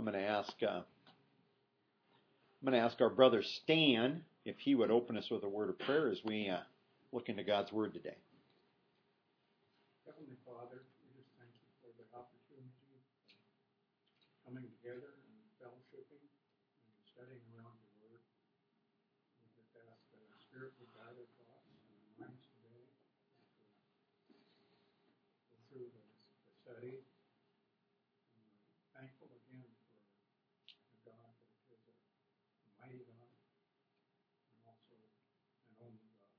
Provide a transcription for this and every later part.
I'm going to ask our brother Stan if he would open us with a word of prayer as we look into God's Word today. Heavenly Father, we just thank you for the opportunity of coming together and fellowshipping and studying around your Word. We just ask that the Spirit would guide our thoughts and our minds today as we go through the study. And we're thankful again for the God that is a mighty God and also an only God.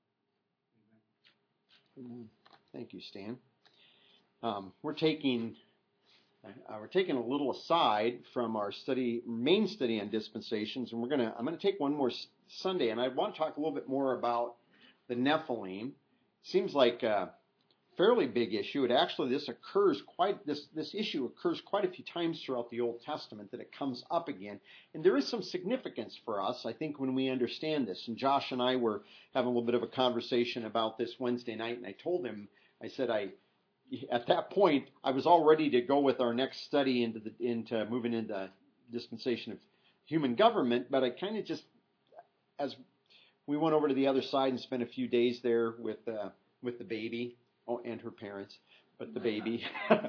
Amen. Thank you, Stan. We're taking a little aside from our main study on dispensations, and I'm going to take one more Sunday, and I want to talk a little bit more about the Nephilim. Seems like a fairly big issue. This issue occurs quite a few times throughout the Old Testament that it comes up again, and there is some significance for us, I think, when we understand this. And Josh and I were having a little bit of a conversation about this Wednesday night, and I told him, I said, at that point, I was all ready to go with our next study into moving into dispensation of human government, but I kind of just, as we went over to the other side and spent a few days there with the baby, and her parents, but the baby,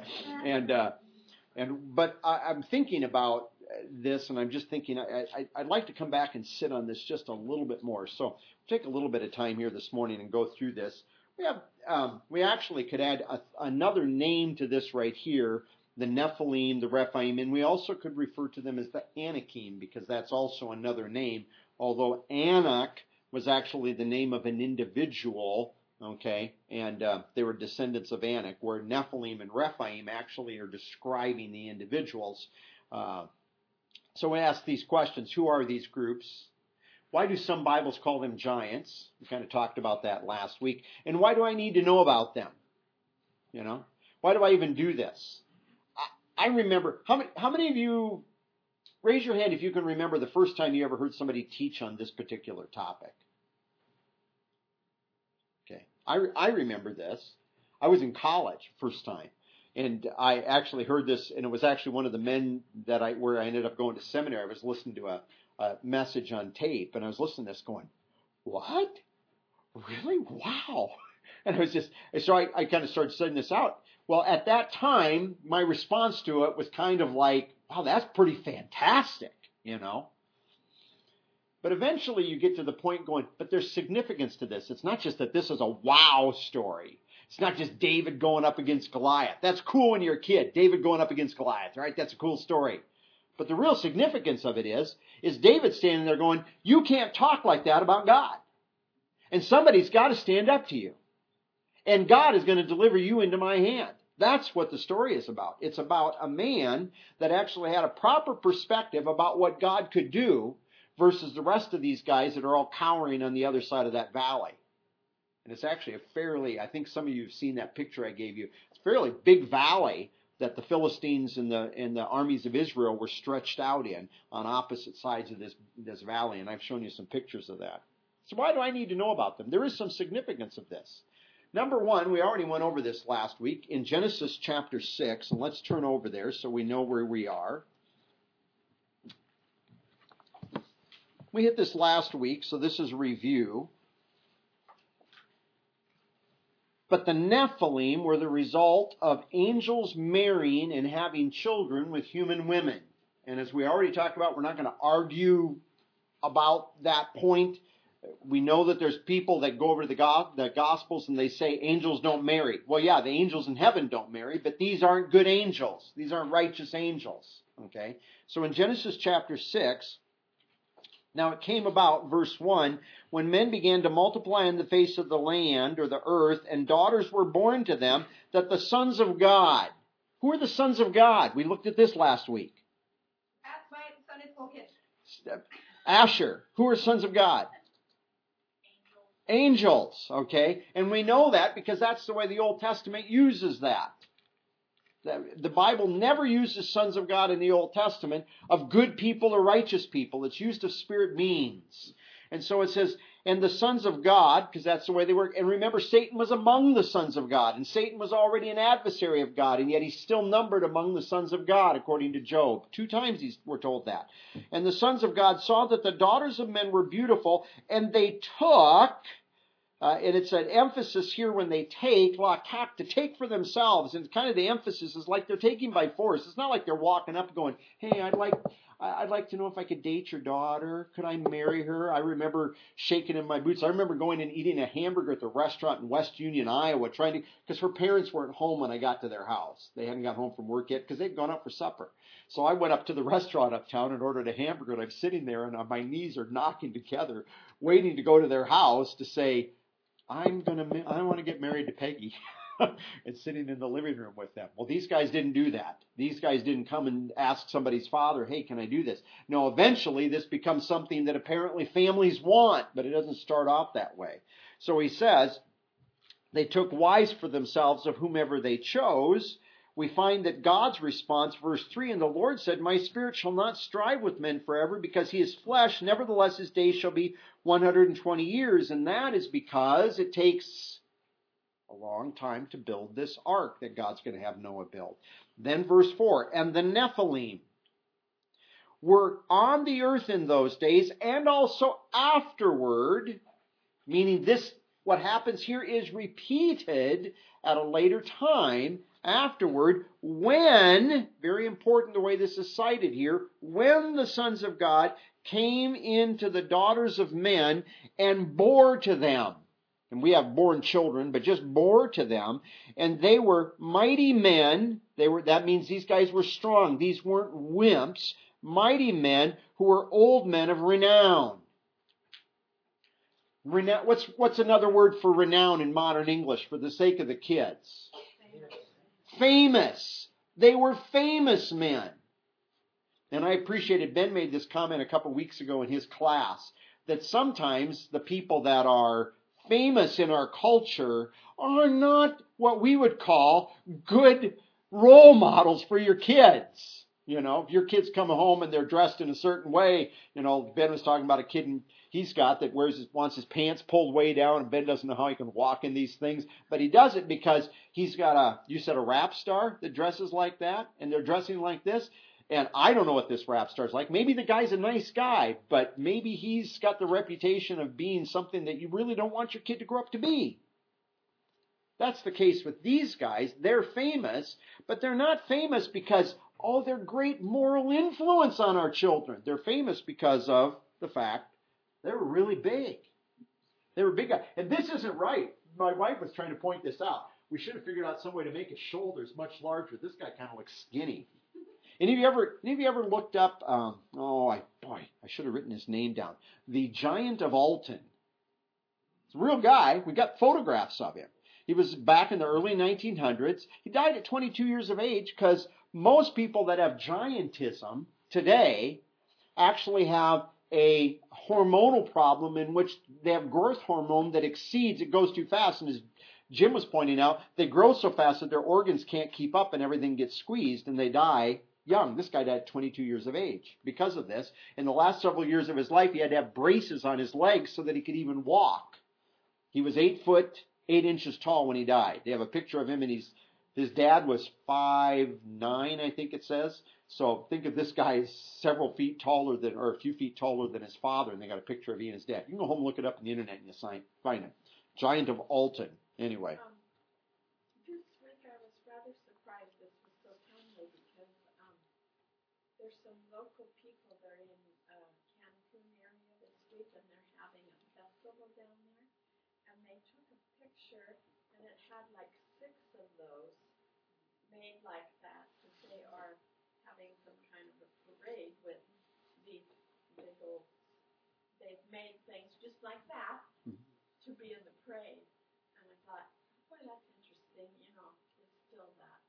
but I'm thinking about this, and I'm just thinking I'd like to come back and sit on this just a little bit more. So take a little bit of time here this morning and go through this. We actually could add another name to this right here, the Nephilim, the Rephaim, and we also could refer to them as the Anakim, because that's also another name, although Anak was actually the name of an individual, okay, and they were descendants of Anak, where Nephilim and Rephaim actually are describing the individuals. So we ask these questions. Who are these groups? Why do some Bibles call them giants? We kind of talked about that last week. And why do I need to know about them? Why do I even do this? I remember, how many of you, raise your hand if you can remember the first time you ever heard somebody teach on this particular topic. Okay, I remember this. I was in college first time, and I actually heard this, and it was actually one of the men where I ended up going to seminary. I was listening to a message on tape, and I was listening to this going, what? Really? Wow. And I kind of started studying this out. Well, at that time, my response to it was kind of like, wow, that's pretty fantastic, But eventually you get to the point going, but there's significance to this. It's not just that this is a wow story. It's not just David going up against Goliath. That's cool when you're a kid, David going up against Goliath, right? That's a cool story. But the real significance of it is David standing there going, you can't talk like that about God. And somebody's got to stand up to you. And God is going to deliver you into my hand. That's what the story is about. It's about a man that actually had a proper perspective about what God could do versus the rest of these guys that are all cowering on the other side of that valley. And it's actually I think some of you have seen that picture I gave you. It's a fairly big valley that the Philistines and the armies of Israel were stretched out in on opposite sides of this valley, and I've shown you some pictures of that. So why do I need to know about them? There is some significance of this. Number one, we already went over this last week in Genesis chapter 6, and let's turn over there so we know where we are. We hit this last week, so this is review. But the Nephilim were the result of angels marrying and having children with human women. And as we already talked about, we're not going to argue about that point. We know that there's people that go over to the Gospels and they say angels don't marry. Well, yeah, the angels in heaven don't marry, but these aren't good angels. These aren't righteous angels. Okay? So in Genesis chapter 6, now it came about, verse 1, when men began to multiply on the face of the land or the earth, and daughters were born to them, that the sons of God. Who are the sons of God? We looked at this last week. That's my Sunday school kids. Asher. Who are sons of God? Angels. Okay? And we know that because that's the way the Old Testament uses that. The Bible never uses sons of God in the Old Testament of good people or righteous people. It's used of spirit beings. And so it says, And the sons of God, because that's the way they work. And remember, Satan was among the sons of God. And Satan was already an adversary of God. And yet he's still numbered among the sons of God, according to Job. 2 times we're told that. And the sons of God saw that the daughters of men were beautiful. And they took, and it's an emphasis here when they take, lakak, to take for themselves. And kind of the emphasis is like they're taking by force. It's not like they're walking up going, hey, I'd like to know if I could date your daughter. Could I marry her? I remember shaking in my boots. I remember going and eating a hamburger at the restaurant in West Union, Iowa, because her parents weren't home when I got to their house. They hadn't got home from work yet because they'd gone out for supper. So I went up to the restaurant uptown and ordered a hamburger, and I'm sitting there and my knees are knocking together, waiting to go to their house to say, I want to get married to Peggy. And sitting in the living room with them. Well, these guys didn't do that. These guys didn't come and ask somebody's father, hey, can I do this? No, eventually this becomes something that apparently families want, but it doesn't start off that way. So he says, they took wives for themselves of whomever they chose. We find that God's response, verse 3, and the Lord said, my spirit shall not strive with men forever, because he is flesh. Nevertheless, his days shall be 120 years. And that is because it takes a long time to build this ark that God's going to have Noah build. Then verse 4, and the Nephilim were on the earth in those days and also afterward, meaning this, what happens here is repeated at a later time afterward when, very important the way this is cited here, when the sons of God came into the daughters of men and bore to them. And we have born children, but just bore to them. And they were mighty men. That means these guys were strong. These weren't wimps. Mighty men who were old men of renown. What's another word for renown in modern English for the sake of the kids? Famous. They were famous men. And I appreciated Ben made this comment a couple weeks ago in his class that sometimes the people that are famous in our culture are not what we would call good role models for your kids. You know, if your kids come home and they're dressed in a certain way, you know, Ben was talking about a kid he's got that wants his pants pulled way down, and Ben doesn't know how he can walk in these things, but he does it because he's got a rap star that dresses like that, and they're dressing like this. And I don't know what this rap star's like. Maybe the guy's a nice guy, but maybe he's got the reputation of being something that you really don't want your kid to grow up to be. That's the case with these guys. They're famous, but they're not famous because, they're great moral influence on our children. They're famous because of the fact they were really big. They were big guys. And this isn't right. My wife was trying to point this out. We should have figured out some way to make his shoulders much larger. This guy kind of looks skinny. Any of you ever looked up, I should have written his name down. The Giant of Alton. It's a real guy. We got photographs of him. He was back in the early 1900s. He died at 22 years of age because most people that have giantism today actually have a hormonal problem in which they have growth hormone that exceeds, it goes too fast. And as Jim was pointing out, they grow so fast that their organs can't keep up and everything gets squeezed and they die young. This guy died at 22 years of age because of this. In the last several years of his life, he had to have braces on his legs so that he could even walk. He was 8 foot 8 inches tall when he died. They have a picture of him, and his dad was 5'9", I think it says. So think of this guy as several feet taller or a few feet taller than his father, and they got a picture of he and his dad. You can go home and look it up on the internet and you'll find it. Giant of Alton. Anyway. This week I was rather surprised this was so timely because there's some local people that are in Cancun area this week, and they're having a festival down there, and they took a picture, and it had like 6 of those made like that, because they are having some kind of a parade with these big old, they've made things just like that to be in the parade. And I thought, boy, that's interesting, it's still that.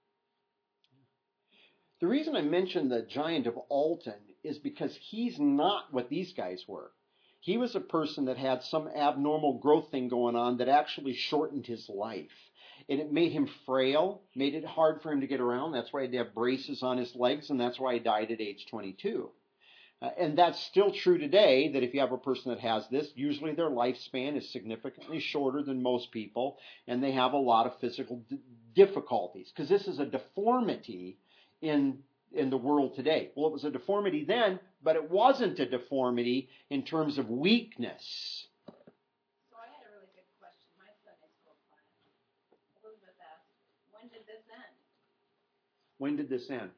The reason I mentioned the Giant of Alton is because he's not what these guys were. He was a person that had some abnormal growth thing going on that actually shortened his life. And it made him frail, made it hard for him to get around. That's why he had to have braces on his legs, and that's why he died at age 22. And that's still true today, that if you have a person that has this, usually their lifespan is significantly shorter than most people, and they have a lot of physical difficulties, because this is a deformity in the world today. Well, it was a deformity then, but it wasn't a deformity in terms of weakness. So I had a really good question. My Sunday school class, Elizabeth asked, when did this end? When did this end?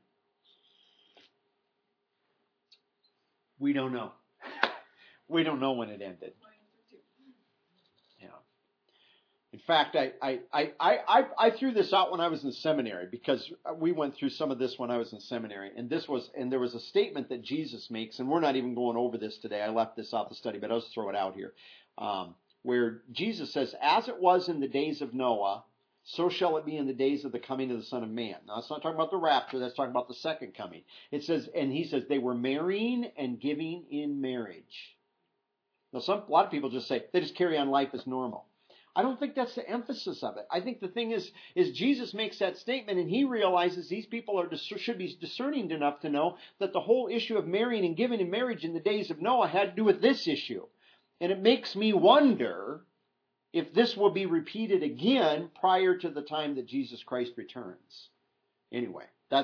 We don't know. We don't know when it ended. Yeah. In fact, I threw this out when I was in seminary, because we went through some of this when I was in seminary, and there was a statement that Jesus makes, and we're not even going over this today. I left this out the study, but I'll just throw it out here, where Jesus says, "As it was in the days of Noah, so shall it be in the days of the coming of the Son of Man." Now, that's not talking about the rapture. That's talking about the second coming. It says, and he says, they were marrying and giving in marriage. Now, a lot of people just say, they just carry on life as normal. I don't think that's the emphasis of it. I think the thing is Jesus makes that statement, and he realizes these people should be discerning enough to know that the whole issue of marrying and giving in marriage in the days of Noah had to do with this issue. And it makes me wonder if this will be repeated again prior to the time that Jesus Christ returns. Anyway,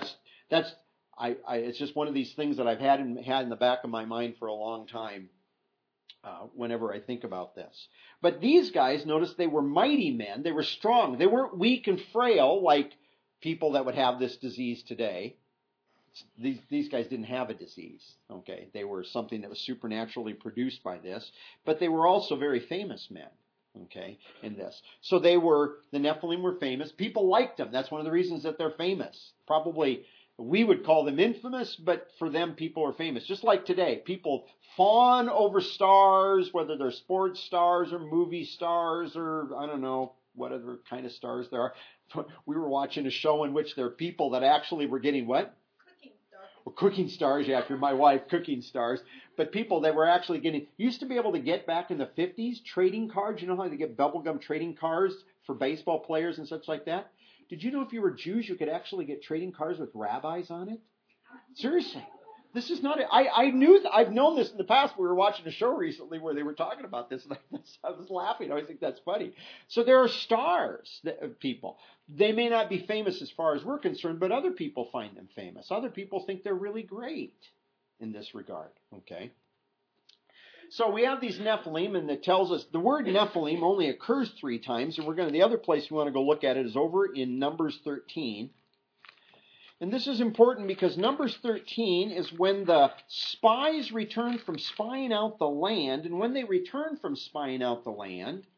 it's just one of these things that I've had in the back of my mind for a long time whenever I think about this. But these guys, notice they were mighty men. They were strong. They weren't weak and frail like people that would have this disease today. These guys didn't have a disease. Okay, they were something that was supernaturally produced by this. But they were also very famous men. Okay, in this. So the Nephilim were famous. People liked them. That's one of the reasons that they're famous. Probably we would call them infamous, but for them, people are famous. Just like today, people fawn over stars, whether they're sports stars or movie stars or, I don't know, whatever kind of stars there are. We were watching a show in which there are people that actually were getting what? Cooking stars, yeah, after my wife, cooking stars. But people that were actually used to be able to get back in the 50s trading cards. You know how they get bubblegum trading cards for baseball players and such like that? Did you know if you were Jews, you could actually get trading cards with rabbis on it? Seriously. This is not, I've known this in the past. We were watching a show recently where they were talking about this, and I was laughing. I always think that's funny. So there are stars of people. They may not be famous as far as we're concerned, but other people find them famous. Other people think they're really great in this regard. Okay. So we have these Nephilim, and it tells us the word Nephilim only occurs 3 times, and the other place we want to go look at it is over in Numbers 13. And this is important because Numbers 13 is when the spies return from spying out the land. And when they return from spying out the land,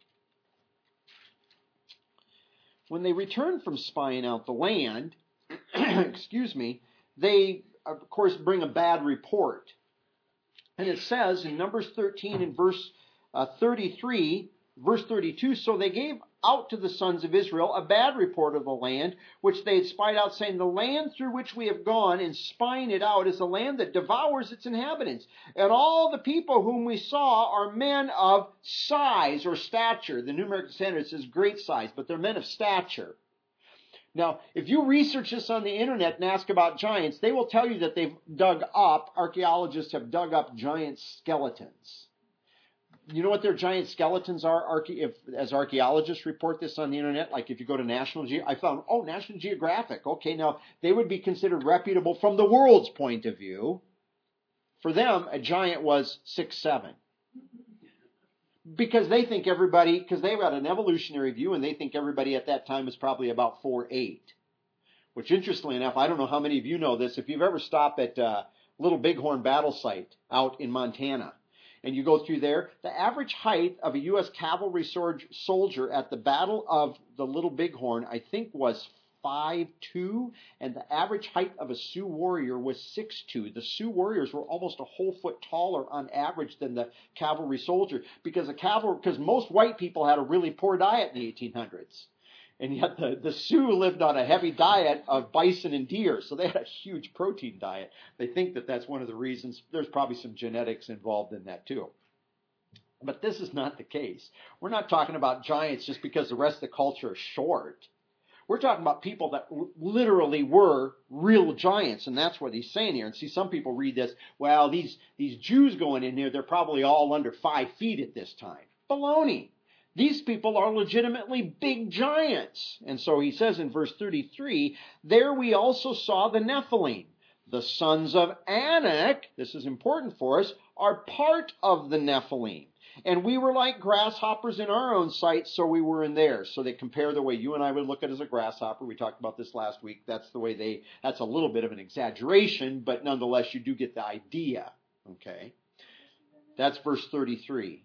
excuse me, they, of course, bring a bad report. And it says in Numbers 13 in verse 33, verse 32, so they gave out to the sons of Israel a bad report of the land, which they had spied out, saying, the land through which we have gone in spying it out is a land that devours its inhabitants. And all the people whom we saw are men of size or stature. The New American Standard says great size, but they're men of stature. Now, if you research this on the internet and ask about giants, they will tell you that archaeologists have dug up giant skeletons. You know what their giant skeletons are as archaeologists report this on the internet? Like if you go to National Geographic. Okay, now they would be considered reputable from the world's point of view. For them, a giant was 6'7". Because they think because they've got an evolutionary view and they think everybody at that time was probably about 4'8". Which interestingly enough, I don't know how many of you know this, if you've ever stopped at Little Bighorn Battle Site out in Montana, and you go through there, the average height of a U.S. cavalry soldier at the Battle of the Little Bighorn, I think, was 5'2", and the average height of a Sioux warrior was 6'2". The Sioux warriors were almost a whole foot taller on average than the cavalry soldier, because most white people had a really poor diet in the 1800s. And yet the Sioux lived on a heavy diet of bison and deer, so they had a huge protein diet. They think that that's one of the reasons. There's probably some genetics involved in that too. But this is not the case. We're not talking about giants just because the rest of the culture is short. We're talking about people that literally were real giants, and that's what he's saying here. And see, some people read this, well, these Jews going in here, they're probably all under 5 feet at this time. Baloney. These people are legitimately big giants. And so he says in verse 33, there we also saw the Nephilim. The sons of Anak, this is important for us, are part of the Nephilim. And we were like grasshoppers in our own sight, so we were in theirs. So they compare the way you and I would look at it as a grasshopper. We talked about this last week. That's the way that's a little bit of an exaggeration, but nonetheless, you do get the idea. Okay? That's verse 33.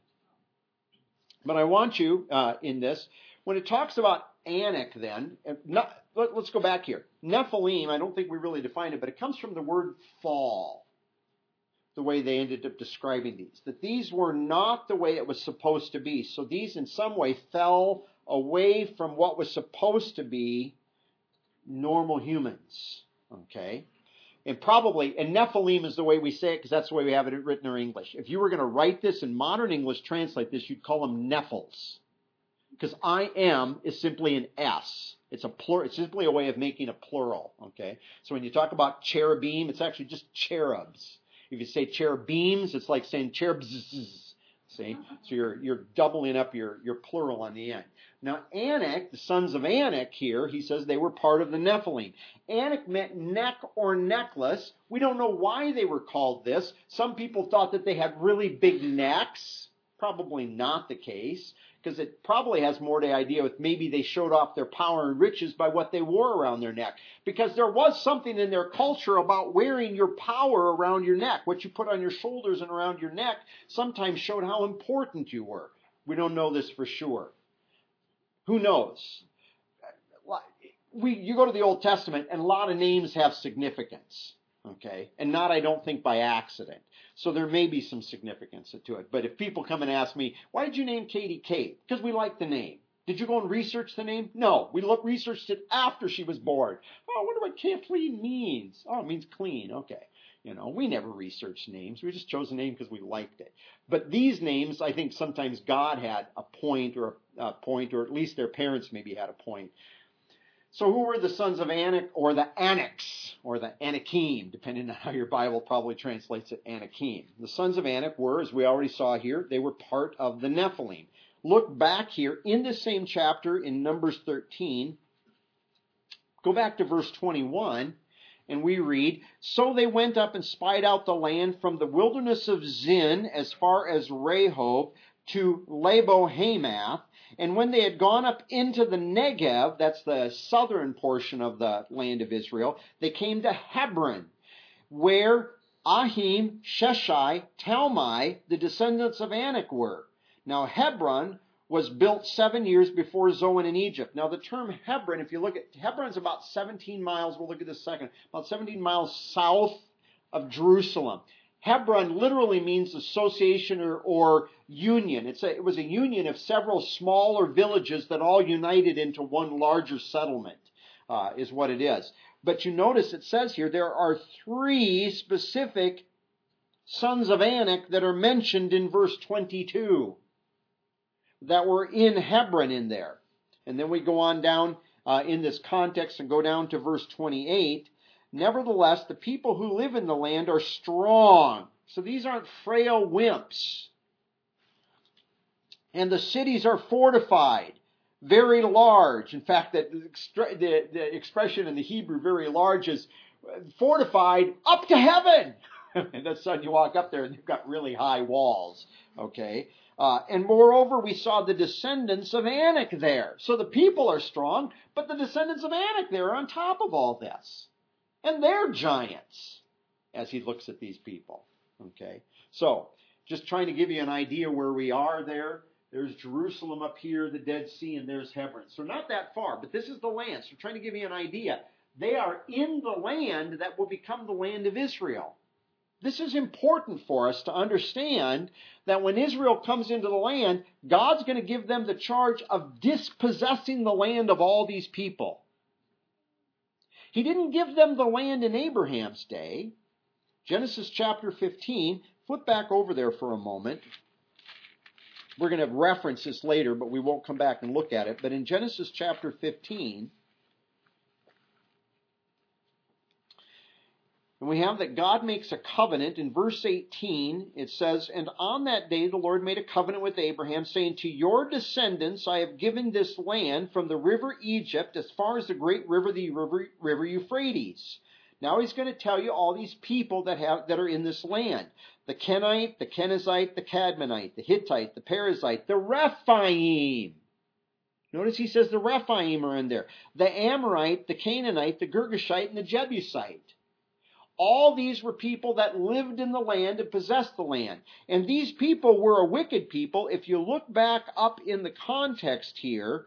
But I want you, in this, when it talks about Anak then, let's go back here. Nephilim, I don't think we really defined it, but it comes from the word fall. The way they ended up describing these. That these were not the way it was supposed to be. So these in some way fell away from what was supposed to be normal humans. Okay? And Nephilim is the way we say it because that's the way we have it written in English. If you were going to write this in modern English, translate this, you'd call them Nephils. Because I am is simply an S. It's simply a way of making a plural. Okay? So when you talk about cherubim, it's actually just cherubs. If you say cherubims, it's like saying cherubs. See? So you're doubling up your plural on the end. Now, Anak, the sons of Anak here, he says they were part of the Nephilim. Anak meant neck or necklace. We don't know why they were called this. Some people thought that they had really big necks. Probably not the case, because it probably has more to idea with maybe they showed off their power and riches by what they wore around their neck. Because there was something in their culture about wearing your power around your neck. What you put on your shoulders and around your neck sometimes showed how important you were. We don't know this for sure. Who knows? You go to the Old Testament and a lot of names have significance. Okay? And not, I don't think, by accident. So there may be some significance to it. But if people come and ask me, why did you name Katie Kate? Because we like the name. Did you go and research the name? No. We researched it after she was born. Oh, I wonder what Kathleen means. Oh, it means clean. Okay. We never researched names. We just chose a name because we liked it. But these names, I think sometimes God had a point, or at least their parents maybe had a point. So who were the sons of Anak, or the Anaks, or the Anakim, depending on how your Bible probably translates it, Anakim. The sons of Anak were, as we already saw here, they were part of the Nephilim. Look back here in the same chapter in Numbers 13. Go back to verse 21, and we read, so they went up and spied out the land from the wilderness of Zin as far as Rehob to Lebo-Hamath. And when they had gone up into the Negev, that's the southern portion of the land of Israel, they came to Hebron, where Ahim, Sheshai, Talmai, the descendants of Anak were. Now Hebron was built 7 years before Zoan in Egypt. Now the term Hebron, if you look at, Hebron's about 17 miles, we'll look at this in a second, about 17 miles south of Jerusalem. Hebron literally means association or union. It was a union of several smaller villages that all united into one larger settlement, is what it is. But you notice it says here there are 3 specific sons of Anak that are mentioned in verse 22 that were in Hebron in there. And then we go on down in this context and go down to verse 28. Nevertheless, the people who live in the land are strong. So these aren't frail wimps. And the cities are fortified, very large. In fact, the expression in the Hebrew, very large, is fortified up to heaven. And that's when you walk up there and they've got really high walls. Okay? And moreover, we saw the descendants of Anak there. So the people are strong, but the descendants of Anak there are on top of all this. And they're giants, as he looks at these people. Okay? So, just trying to give you an idea where we are there. There's Jerusalem up here, the Dead Sea, and there's Hebron. So not that far, but this is the land. So trying to give you an idea. They are in the land that will become the land of Israel. This is important for us to understand that when Israel comes into the land, God's going to give them the charge of dispossessing the land of all these people. He didn't give them the land in Abraham's day. Genesis chapter 15, flip back over there for a moment. We're going to reference this later, but we won't come back and look at it. But in Genesis chapter 15, And we have that God makes a covenant. In verse 18, it says, "And on that day the Lord made a covenant with Abraham, saying, To your descendants I have given this land from the river Egypt as far as the great river, the river Euphrates." Now he's going to tell you all these people that are in this land. The Kenite, the Kenizzite, the Cadmonite, the Hittite, the Perizzite, the Rephaim. Notice he says the Rephaim are in there. The Amorite, the Canaanite, the Girgashite, and the Jebusite. All these were people that lived in the land and possessed the land. And these people were a wicked people. If you look back up in the context here,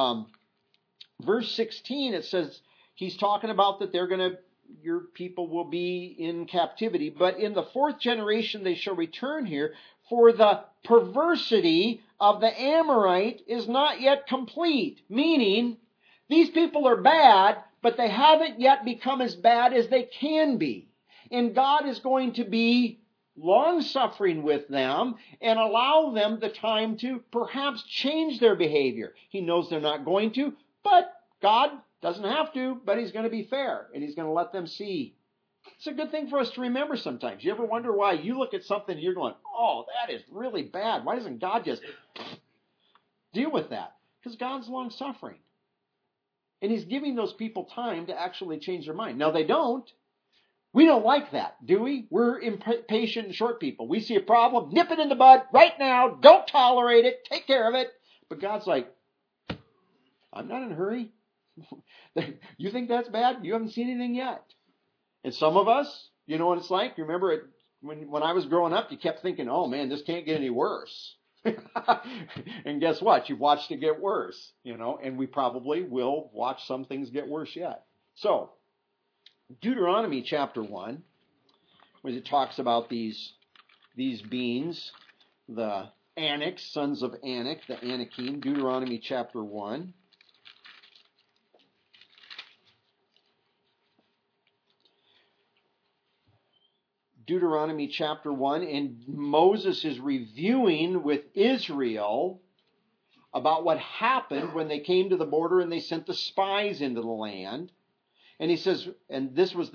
verse 16, it says, he's talking about that your people will be in captivity. But in the fourth generation they shall return here, for the perversity of the Amorite is not yet complete. Meaning, these people are bad, but they haven't yet become as bad as they can be. And God is going to be long-suffering with them and allow them the time to perhaps change their behavior. He knows they're not going to, but God doesn't have to, but He's going to be fair, and He's going to let them see. It's a good thing for us to remember sometimes. You ever wonder why you look at something and you're going, oh, that is really bad. Why doesn't God just deal with that? Because God's long-suffering. And He's giving those people time to actually change their mind. Now, they don't. We don't like that, do we? We're impatient and short people. We see a problem, nip it in the bud right now. Don't tolerate it. Take care of it. But God's like, I'm not in a hurry. You think that's bad? You haven't seen anything yet. And some of us, you know what it's like? You remember it when I was growing up, you kept thinking, oh man, this can't get any worse. And guess what? You've watched it get worse, and we probably will watch some things get worse yet. So, Deuteronomy chapter 1, when it talks about these beings, the Anak, sons of Anak, the Anakim, Deuteronomy chapter 1. Deuteronomy chapter 1, and Moses is reviewing with Israel about what happened when they came to the border and they sent the spies into the land. And he says, and this was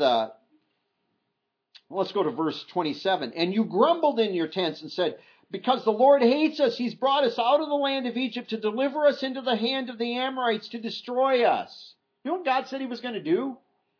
let's go to verse 27. "And you grumbled in your tents and said, because the Lord hates us, He's brought us out of the land of Egypt to deliver us into the hand of the Amorites to destroy us." You know what God said He was going to do?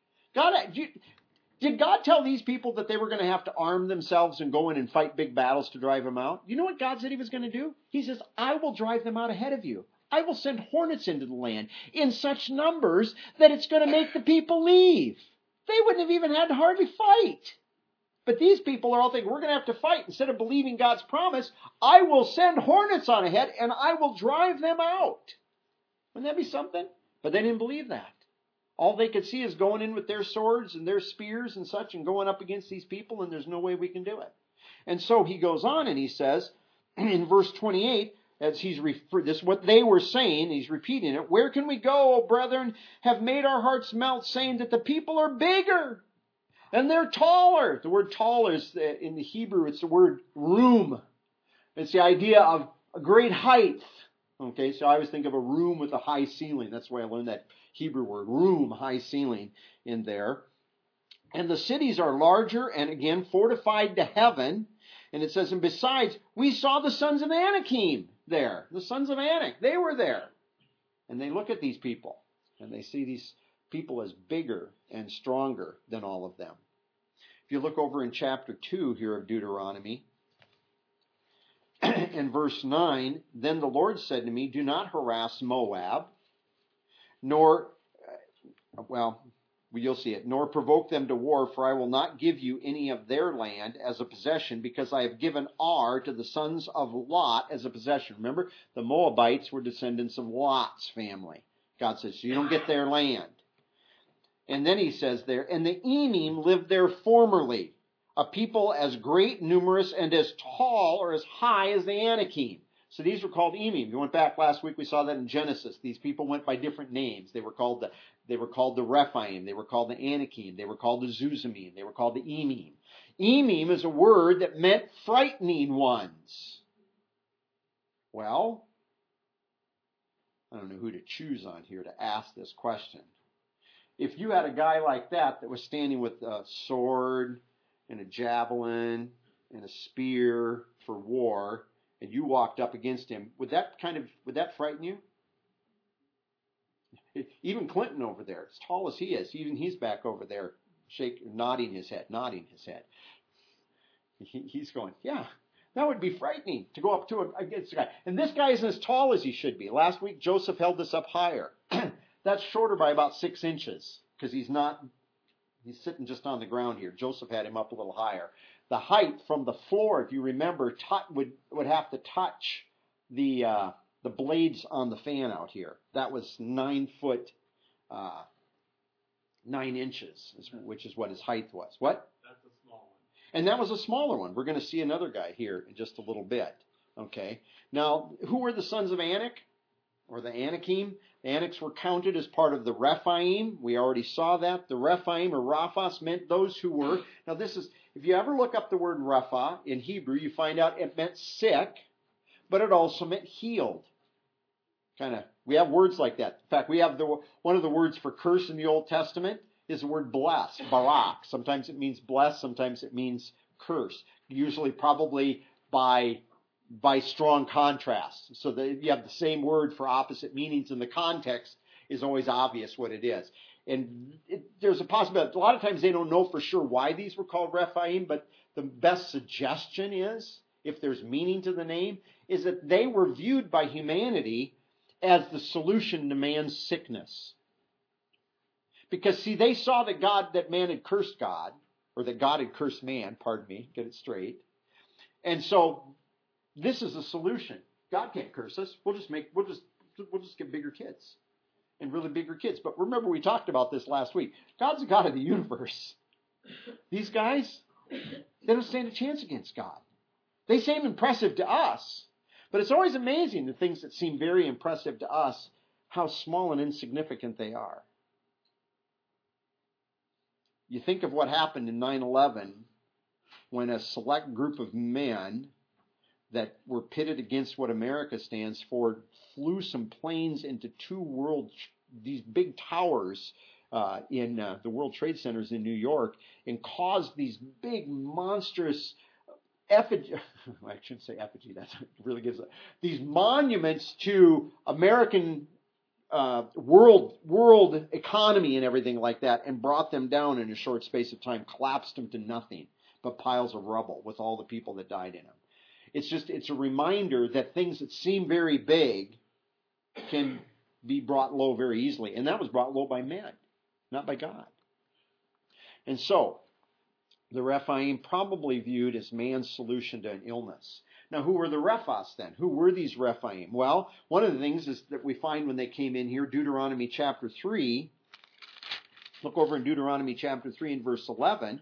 Did God tell these people that they were going to have to arm themselves and go in and fight big battles to drive them out? You know what God said He was going to do? He says, I will drive them out ahead of you. I will send hornets into the land in such numbers that it's going to make the people leave. They wouldn't have even had to hardly fight. But these people are all thinking, we're going to have to fight. Instead of believing God's promise, I will send hornets on ahead and I will drive them out. Wouldn't that be something? But they didn't believe that. All they could see is going in with their swords and their spears and such and going up against these people, and there's no way we can do it. And so he goes on and he says, in verse 28, as this is what they were saying, he's repeating it, "Where can we go, O brethren, have made our hearts melt, saying that the people are bigger and they're taller." The word taller is, in the Hebrew, it's the word room. It's the idea of a great height. Okay, so I always think of a room with a high ceiling. That's why I learned that Hebrew word, room, high ceiling in there. "And the cities are larger and again fortified to heaven." And it says, "And besides, we saw the sons of Anakim there." The sons of Anak, they were there. And they look at these people and they see these people as bigger and stronger than all of them. If you look over in chapter 2 here of Deuteronomy, in verse 9, "Then the Lord said to me, do not harass Moab, nor provoke them to war, for I will not give you any of their land as a possession, because I have given Ar to the sons of Lot as a possession." Remember, the Moabites were descendants of Lot's family. God says, so you don't get their land. And then he says there, "And the Emim lived there formerly, a people as great, numerous, and as tall or as high as the Anakim." So these were called Emim. You went back last week, we saw that in Genesis. These people went by different names. They were called the Rephaim. They were called the Anakim. They were called the Zuzimim. They were called the Emim. Emim is a word that meant frightening ones. Well, I don't know who to choose on here to ask this question. if you had a guy like that was standing with a sword and a javelin and a spear for war, and you walked up against him, would that frighten you? Even Clinton over there, as tall as he is, even he's back over there, nodding his head. He's going, yeah, that would be frightening to go up against a guy. And this guy isn't as tall as he should be. Last week, Joseph held this up higher. That's shorter by about 6 inches because he's sitting just on the ground here. Joseph had him up a little higher. The height from the floor, if you remember, would have to touch the blades on the fan out here. That was 9 foot 9 inches, which is what his height was. What? That's a small one. And that was a smaller one. We're going to see another guy here in just a little bit. Okay. Now, who were the sons of Anak? Or the Anakim? The Anaks were counted as part of the Rephaim. We already saw that. The Rephaim or Raphas meant those who were. Now this is, if you ever look up the word Rapha in Hebrew, you find out it meant sick, but it also meant healed. We have words like that. In fact, we have one of the words for curse in the Old Testament is the word bless, barak. Sometimes it means bless, sometimes it means curse. Usually probably by strong contrast. So that you have the same word for opposite meanings, and the context is always obvious what it is. And there's a possibility. A lot of times they don't know for sure why these were called Rephaim, but the best suggestion is, if there's meaning to the name, is that they were viewed by humanity as the solution to man's sickness. Because, see, they saw that man had cursed God, or that God had cursed man, get it straight. And so this is a solution. God can't curse us. We'll just get bigger kids. And really bigger kids. But remember, we talked about this last week. God's the God of the universe. These guys, they don't stand a chance against God. They seem impressive to us. But it's always amazing, the things that seem very impressive to us, how small and insignificant they are. You think of what happened in 9/11 when a select group of men that were pitted against what America stands for flew some planes into these big towers in the World Trade Centers in New York, and caused these big monstrous effigy. I shouldn't say effigy. That really gives these monuments to American world economy and everything like that, and brought them down in a short space of time, collapsed them to nothing but piles of rubble with all the people that died in them. It's a reminder that things that seem very big can be brought low very easily, and that was brought low by men, not by God. And so the Rephaim probably viewed as man's solution to an illness. Now, who were the Rephas then? Who were these Rephaim? Well, one of the things is that we find when they came in here, Deuteronomy chapter 3. Look over in Deuteronomy chapter 3 and verse 11.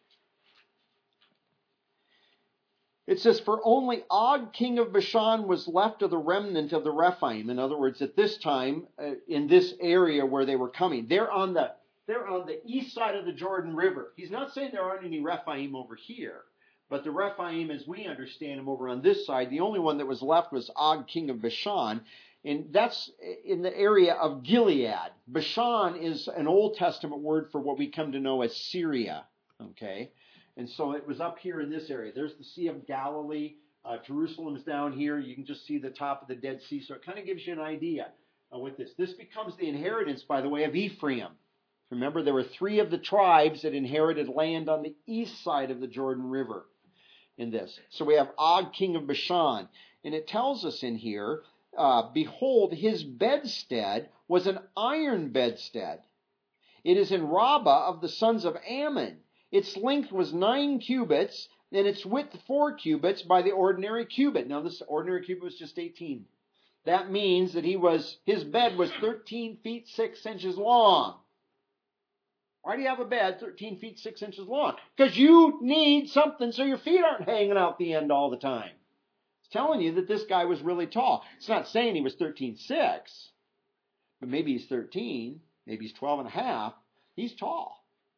It says, "For only Og, king of Bashan, was left of the remnant of the Rephaim." In other words, at this time, in this area where they were coming, they're on the east side of the Jordan River. He's not saying there aren't any Rephaim over here, but the Rephaim, as we understand them, over on this side, the only one that was left was Og, king of Bashan, and that's in the area of Gilead. Bashan is an Old Testament word for what we come to know as Syria, okay? And so it was up here in this area. There's the Sea of Galilee. Jerusalem's down here. You can just see the top of the Dead Sea, so it kind of gives you an idea with this. This becomes the inheritance, by the way, of Ephraim. Remember, there were 3 of the tribes that inherited land on the east side of the Jordan River in this. So we have Og, king of Bashan. And it tells us in here, behold, his bedstead was an iron bedstead. It is in Rabbah of the sons of Ammon. Its length was 9 cubits, and its width 4 cubits by the ordinary cubit. Now, this ordinary cubit was just 18. That means that his bed was 13 feet 6 inches long. Why do you have a bed 13 feet 6 inches long? Because you need something so your feet aren't hanging out the end all the time. It's telling you that this guy was really tall. It's not saying he was 13'6", but maybe he's 13, maybe he's 12 and a half. He's tall.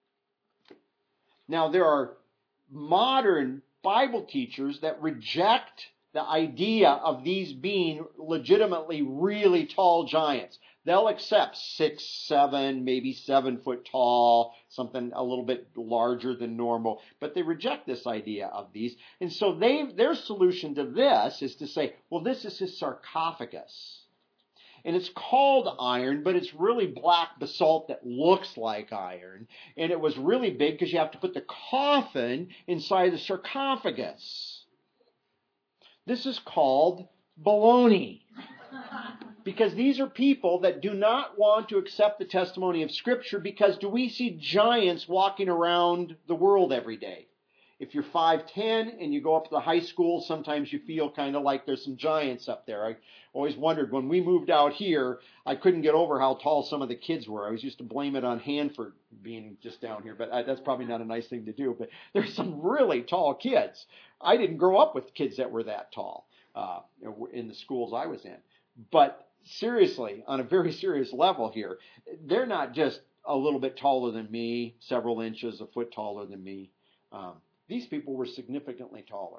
Now, there are modern Bible teachers that reject the idea of these being legitimately really tall giants. They'll accept 6, 7, maybe 7 foot tall, something a little bit larger than normal, but they reject this idea of these. And so their solution to this is to say, well, this is his sarcophagus. And it's called iron, but it's really black basalt that looks like iron. And it was really big because you have to put the coffin inside the sarcophagus. This is called baloney. Because these are people that do not want to accept the testimony of Scripture, because do we see giants walking around the world every day? If you're 5'10" and you go up to the high school, sometimes you feel kind of like there's some giants up there. I always wondered, when we moved out here, I couldn't get over how tall some of the kids were. I always used to blame it on Hanford being just down here, but that's probably not a nice thing to do. But there's some really tall kids. I didn't grow up with kids that were that tall in the schools I was in. But seriously, on a very serious level here, they're not just a little bit taller than me, several inches, a foot taller than me. These people were significantly taller.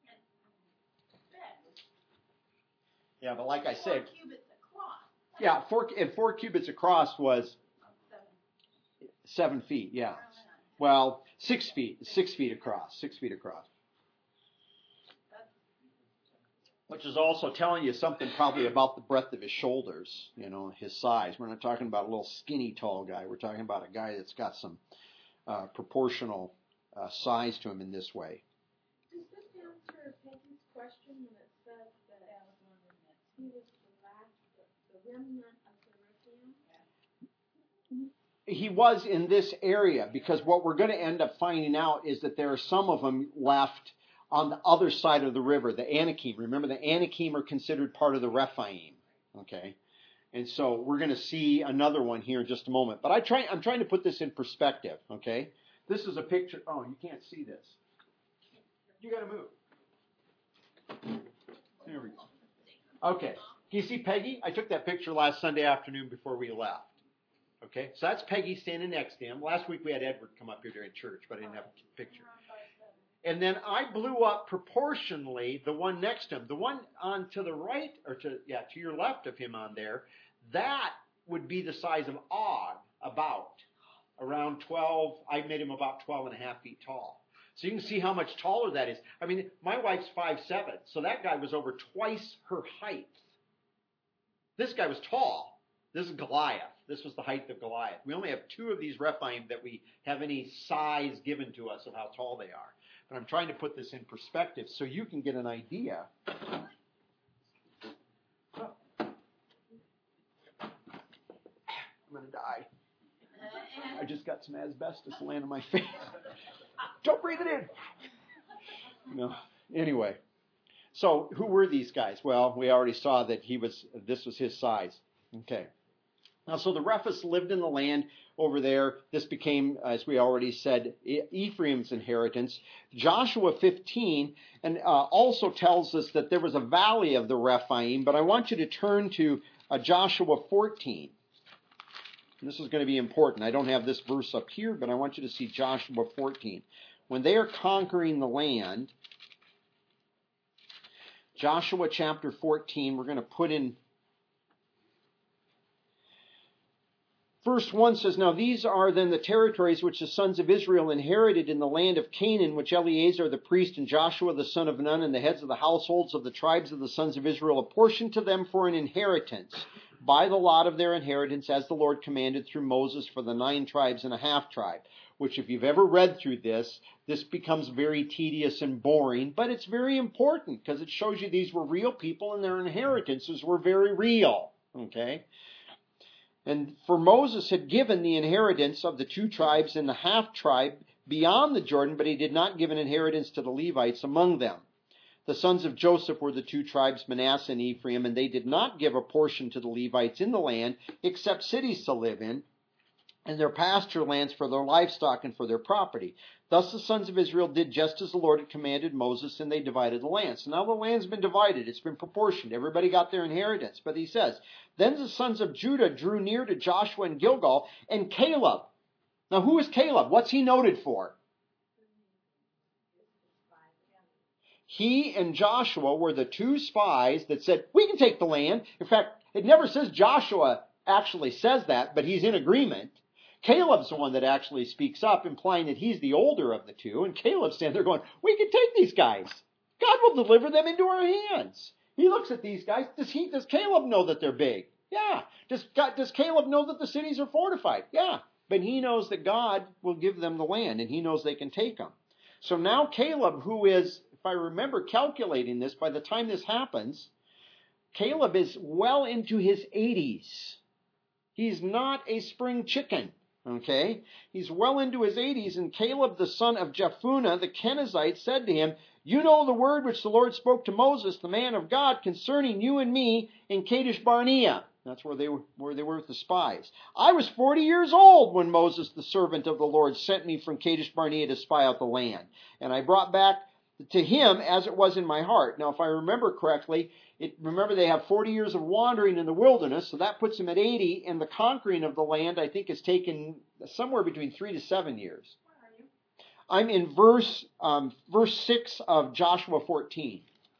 Yeah, but like I said, 4 cubits across. yeah, 4 cubits across was 7 feet. Yeah, well, 6 feet. 6 feet across. 6 feet across. Which is also telling you something probably about the breadth of his shoulders, his size. We're not talking about a little skinny tall guy. We're talking about a guy that's got some proportional size to him in this way. Does this answer Peggy's question when it says that he was the remnant of the Rephaim? He was in this area, because what we're going to end up finding out is that there are some of them left on the other side of the river, the Anakim. Remember, the Anakim are considered part of the Rephaim. Okay? And so we're going to see another one here in just a moment. But I'm trying to put this in perspective. Okay? This is a picture. Oh, you can't see this. You got to move. There we go. Okay. Can you see Peggy? I took that picture last Sunday afternoon before we left. Okay? So that's Peggy standing next to him. Last week we had Edward come up here during church, but I didn't have a picture. And then I blew up proportionally the one next to him. The one on to the right, or to your left of him on there, that would be the size of Og, around 12. I made him about 12 and a half feet tall. So you can see how much taller that is. I mean, my wife's 5'7", so that guy was over twice her height. This guy was tall. This is Goliath. This was the height of Goliath. We only have 2 of these Rephaim that we have any size given to us of how tall they are. But I'm trying to put this in perspective so you can get an idea. I'm going to die. I just got some asbestos land on my face. Don't breathe it in. No. Anyway. So who were these guys? Well, we already saw that this was his size. Okay. Now, so the Rephus lived in the land over there. This became, as we already said, Ephraim's inheritance. Joshua 15 and also tells us that there was a valley of the Rephaim, but I want you to turn to Joshua 14. And this is going to be important. I don't have this verse up here, but I want you to see Joshua 14. When they are conquering the land, Joshua chapter 14, we're going to put in Verse 1 says, Now these are then the territories which the sons of Israel inherited in the land of Canaan, which Eleazar the priest and Joshua the son of Nun and the heads of the households of the tribes of the sons of Israel apportioned to them for an inheritance, by the lot of their inheritance, as the Lord commanded through Moses for the 9 tribes and a half tribe. Which, if you've ever read through this becomes very tedious and boring, but it's very important because it shows you these were real people and their inheritances were very real. Okay? And for Moses had given the inheritance of the 2 tribes and the half tribe beyond the Jordan, but he did not give an inheritance to the Levites among them. The sons of Joseph were the 2 tribes, Manasseh and Ephraim, and they did not give a portion to the Levites in the land, except cities to live in, and their pasture lands for their livestock and for their property. Thus the sons of Israel did just as the Lord had commanded Moses, and they divided the land. So now the land's been divided. It's been proportioned. Everybody got their inheritance. But he says, Then the sons of Judah drew near to Joshua and Gilgal, and Caleb. Now who is Caleb? What's he noted for? He and Joshua were the 2 spies that said, we can take the land. In fact, it never says Joshua actually says that, but he's in agreement. Caleb's the one that actually speaks up, implying that he's the older of the two. And Caleb's standing there going, we can take these guys. God will deliver them into our hands. He looks at these guys. Does Caleb know that they're big? Yeah. Does Caleb know that the cities are fortified? Yeah. But he knows that God will give them the land, and he knows they can take them. So now Caleb, who is, if I remember calculating this, by the time this happens, Caleb is well into his 80s. He's not a spring chicken, okay? He's well into his 80s, and Caleb, the son of Jephunneh, the Kenizzite, said to him, you know the word which the Lord spoke to Moses, the man of God, concerning you and me in Kadesh Barnea. That's where they were with the spies. I was 40 years old when Moses, the servant of the Lord, sent me from Kadesh Barnea to spy out the land. And I brought back to him as it was in my heart. Now, if I remember correctly, remember they have 40 years of wandering in the wilderness, so that puts them at 80, and the conquering of the land, I think, has taken somewhere between 3 to 7 years. Where are you? I'm in verse 6 of Joshua 14.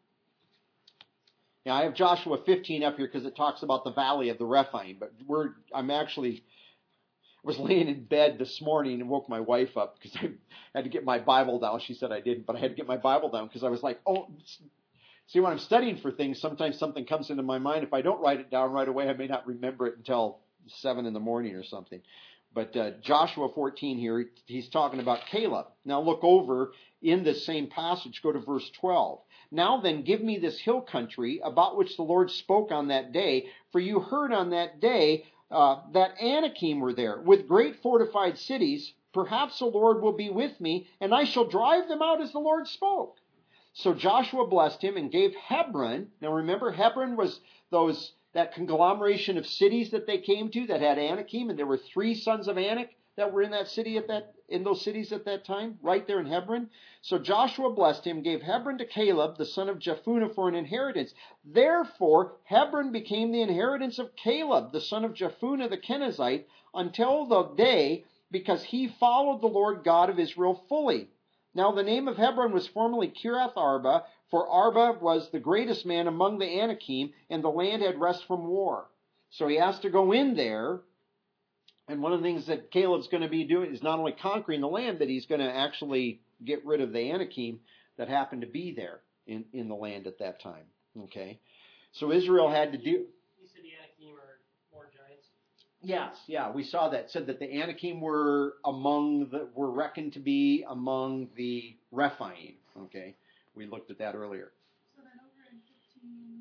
Now, I have Joshua 15 up here because it talks about the valley of the Rephaim, but I was laying in bed this morning and woke my wife up because I had to get my Bible down. She said I didn't, but I had to get my Bible down because I was like, oh, see, when I'm studying for things, sometimes something comes into my mind. If I don't write it down right away, I may not remember it until 7 in the morning or something. But Joshua 14 here, he's talking about Caleb. Now look over in this same passage, go to verse 12. Now then, give me this hill country about which the Lord spoke on that day, for you heard on that day that Anakim were there, with great fortified cities. Perhaps the Lord will be with me, and I shall drive them out as the Lord spoke. So Joshua blessed him and gave Hebron. Now remember, Hebron was that conglomeration of cities that they came to that had Anakim, and there were 3 sons of Anak that were in those cities at that time, right there in Hebron. So Joshua blessed him, gave Hebron to Caleb, the son of Jephunneh, for an inheritance. Therefore, Hebron became the inheritance of Caleb, the son of Jephunneh the Kenizzite, until the day, because he followed the Lord God of Israel fully. Now the name of Hebron was formerly Kiriath Arba, for Arba was the greatest man among the Anakim, and the land had rest from war. So he has to go in there, and one of the things that Caleb's going to be doing is not only conquering the land, but he's going to actually get rid of the Anakim that happened to be there in the land at that time. Okay, so Israel had to do. You said the Anakim are more giants. Yes, yeah, we saw that. It said that the Anakim were reckoned to be among the Rephaim. Okay, we looked at that earlier. So then over in 13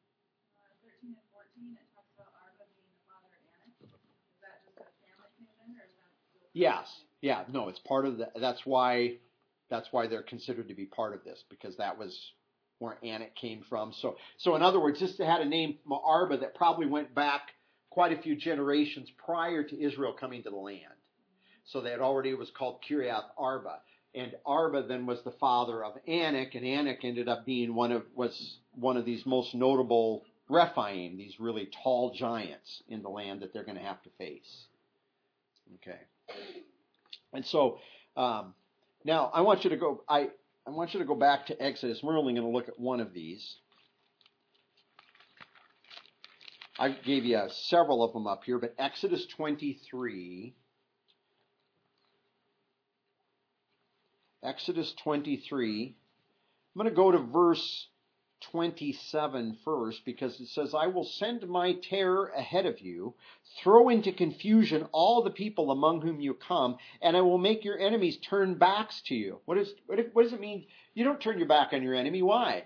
and 14, it talks about Arba being the father of Anak. Is that just a family thing then, or is that still? Yes, yeah, no, it's part of the. That's why they're considered to be part of this, because that was where Anak came from. So in other words, this had a name, Arba, that probably went back quite a few generations prior to Israel coming to the land. So that already was called Kiriath Arba. And Arba then was the father of Anak, and Anak ended up being one of these most notable Rephaim, these really tall giants in the land that they're going to have to face. Okay. And so now I want you to go back to Exodus. We're only going to look at one of these. I gave you several of them up here, but Exodus 23. Exodus 23. I'm going to go to verse 27 first, because it says, I will send my terror ahead of you, throw into confusion all the people among whom you come, and I will make your enemies turn backs to you. What does it mean? You don't turn your back on your enemy. Why?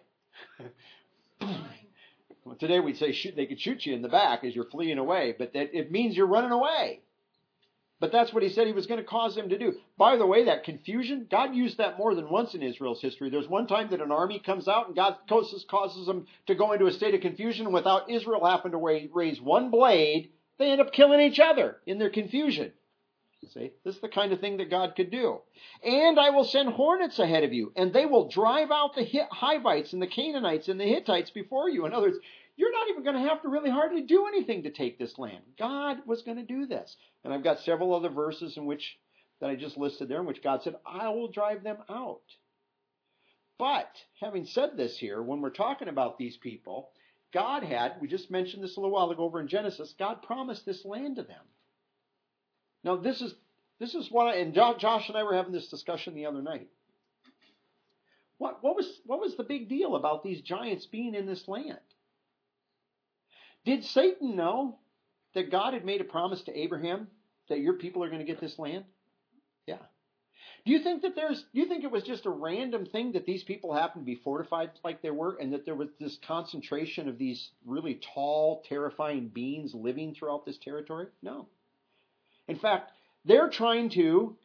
Well, today we'd say they could shoot you in the back as you're fleeing away, but it means you're running away. But that's what he said he was going to cause them to do. By the way, that confusion, God used that more than once in Israel's history. There's one time that an army comes out and God causes them to go into a state of confusion, and without Israel having to raise one blade, they end up killing each other in their confusion. See, this is the kind of thing that God could do. And I will send hornets ahead of you, and they will drive out the Hivites and the Canaanites and the Hittites before you. In other words, you're not even going to have to really hardly do anything to take this land. God was going to do this. And I've got several other verses that I just listed there in which God said, I will drive them out. But having said this here, when we're talking about these people, God had, we just mentioned this a little while ago over in Genesis, God promised this land to them. Now this is what, and Josh and I were having this discussion the other night. What was the big deal about these giants being in this land? Did Satan know that God had made a promise to Abraham that your people are going to get this land? Yeah. Do you think it was just a random thing that these people happened to be fortified like they were, and that there was this concentration of these really tall, terrifying beings living throughout this territory? No. In fact, they're trying to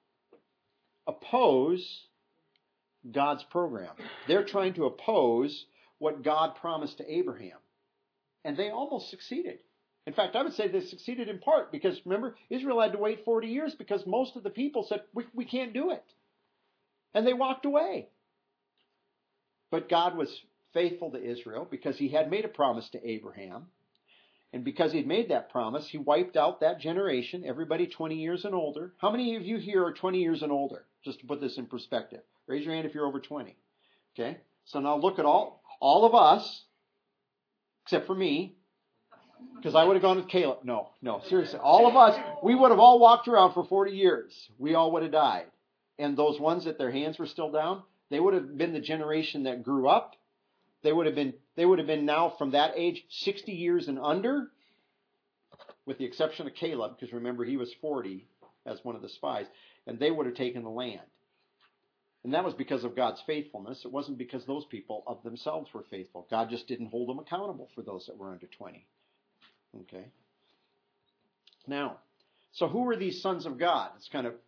oppose God's program. They're trying to oppose what God promised to Abraham. And they almost succeeded. In fact, I would say they succeeded in part because, remember, Israel had to wait 40 years because most of the people said, we can't do it. And they walked away. But God was faithful to Israel because he had made a promise to Abraham. And because he'd made that promise, he wiped out that generation, everybody 20 years and older. How many of you here are 20 years and older? Just to put this in perspective. Raise your hand if you're over 20. Okay? So now look at all of us, except for me, because I would have gone with Caleb. No, seriously. All of us, we would have all walked around for 40 years. We all would have died. And those ones that their hands were still down, they would have been the generation that grew up. They would have been now from that age 60 years and under, with the exception of Caleb, because remember he was 40 as one of the spies, and they would have taken the land. And that was because of God's faithfulness. It wasn't because those people of themselves were faithful. God just didn't hold them accountable for those that were under 20. Okay. Now, so who are these sons of God? It's kind of,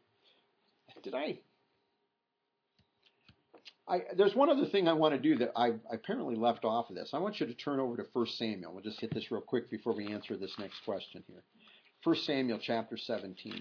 there's one other thing I want to do that I apparently left off of this. I want you to turn over to 1 Samuel. We'll just hit this real quick before we answer this next question here. 1 Samuel chapter 17.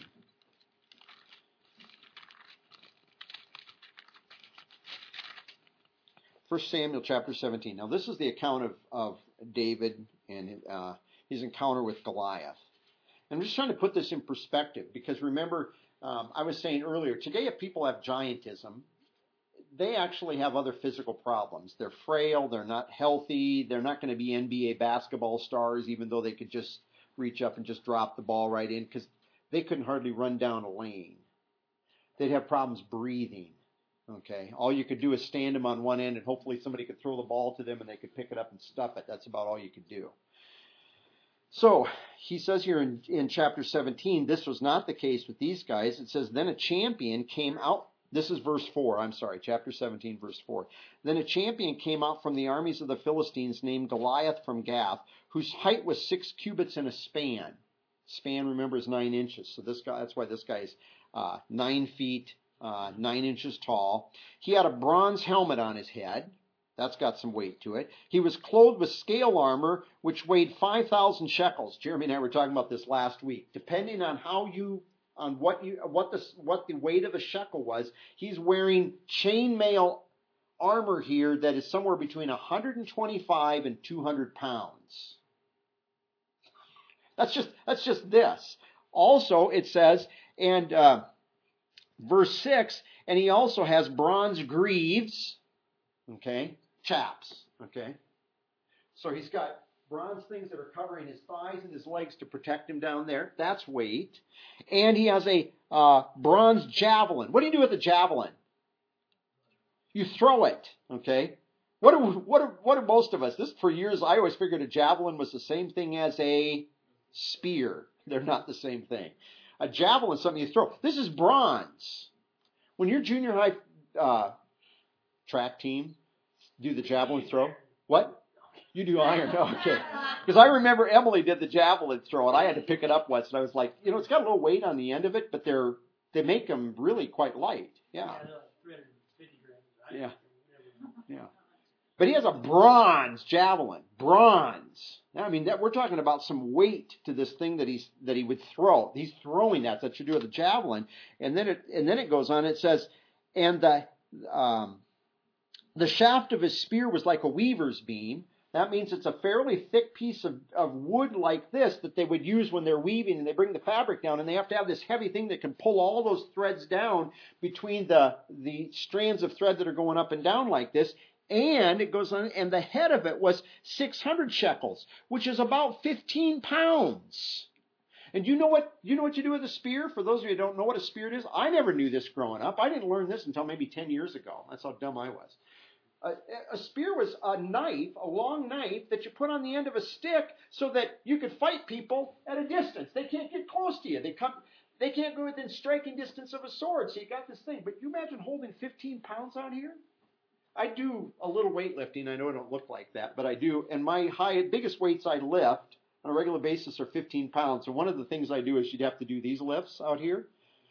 1 Samuel chapter 17. Now this is the account of David and his encounter with Goliath. And I'm just trying to put this in perspective because remember, I was saying earlier, today if people have giantism, they actually have other physical problems. They're frail, they're not healthy, they're not going to be NBA basketball stars even though they could just reach up and just drop the ball right in because they couldn't hardly run down a lane. They'd have problems breathing. Okay, all you could do is stand them on one end and hopefully somebody could throw the ball to them and they could pick it up and stuff it. That's about all you could do. So he says here in chapter 17, this was not the case with these guys. It says, then a champion came out. This is verse 4. I'm sorry, chapter 17, verse 4. Then a champion came out from the armies of the Philistines named Goliath from Gath, whose height was 6 cubits and a span. Span, remember, is 9 inches. So this guy, that's why this guy is 9 feet, 9 inches tall. He had a bronze helmet on his head. That's got some weight to it. He was clothed with scale armor, which weighed 5,000 shekels. Jeremy and I were talking about this last week. Depending on what the weight of a shekel was, he's wearing chainmail armor here that is somewhere between 125 and 200 pounds. That's just this. Also, it says, and verse 6, and he also has bronze greaves, okay, chaps, okay. So he's got bronze things that are covering his thighs and his legs to protect him down there. That's weight. And he has a bronze javelin. What do you do with a javelin? You throw it, okay. What are most of us? This for years I always figured a javelin was the same thing as a spear. They're not the same thing. A javelin is something you throw. This is bronze. When your junior high track team do the javelin throw, what? You do iron, okay. Because I remember Emily did the javelin throw, and I had to pick it up once, and I was like, it's got a little weight on the end of it, but they make them really quite light. Yeah. they're like 350 grams. Yeah. But he has a bronze javelin. Bronze. I mean, we're talking about some weight to this thing that he would throw. He's throwing that. That should do with a javelin. And then it goes on. It says, and the shaft of his spear was like a weaver's beam. That means it's a fairly thick piece of wood like this that they would use when they're weaving and they bring the fabric down, and they have to have this heavy thing that can pull all those threads down between the strands of thread that are going up and down like this. And it goes on, and the head of it was 600 shekels, which is about 15 pounds. And you know what you do with a spear? For those of you who don't know what a spear is, I never knew this growing up. I didn't learn this until maybe 10 years ago. That's how dumb I was. A spear was a knife, a long knife that you put on the end of a stick so that you could fight people at a distance. They can't get close to you. They can't go within striking distance of a sword. So you got this thing. But you imagine holding 15 pounds out here? I do a little weightlifting. I know I don't look like that, but I do. And my biggest weights I lift on a regular basis are 15 pounds. So one of the things I do is you'd have to do these lifts out here.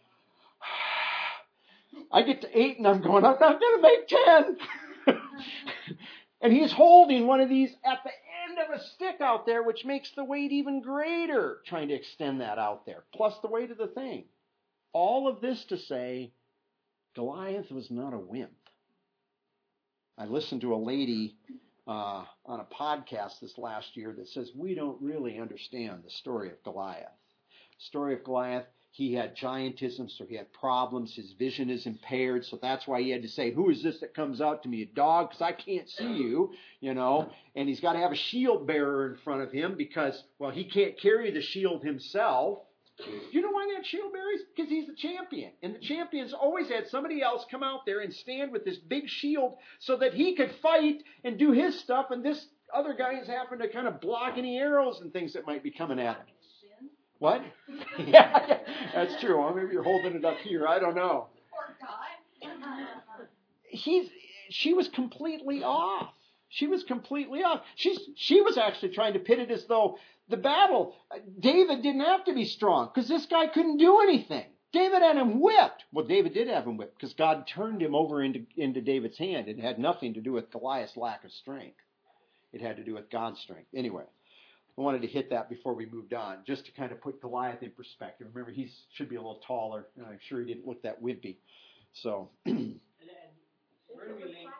I get to 8 and I'm going, I'm not going to make 10. And he's holding one of these at the end of a stick out there, which makes the weight even greater, trying to extend that out there, plus the weight of the thing. All of this to say, Goliath was not a wimp. I listened to a lady on a podcast this last year that says we don't really understand the story of Goliath. Story of Goliath, he had giantism, so he had problems. His vision is impaired, so that's why he had to say, who is this that comes out to me? A dog? Because I can't see you, And he's got to have a shield bearer in front of him because, well, he can't carry the shield himself. You know why they had shield bearers? Because he's the champion. And the champions always had somebody else come out there and stand with this big shield so that he could fight and do his stuff, and this other guy is having to kind of block any arrows and things that might be coming at him. What? Yeah, that's true. Well, maybe you're holding it up here. I don't know. Poor guy. She was completely off. She was completely off. She was actually trying to pit it as though the battle, David didn't have to be strong because this guy couldn't do anything. David had him whipped. Well, David did have him whipped because God turned him over into David's hand. It had nothing to do with Goliath's lack of strength. It had to do with God's strength. Anyway, I wanted to hit that before we moved on, just to kind of put Goliath in perspective. Remember, he should be a little taller, and I'm sure he didn't look that wimpy. So, Where do we link?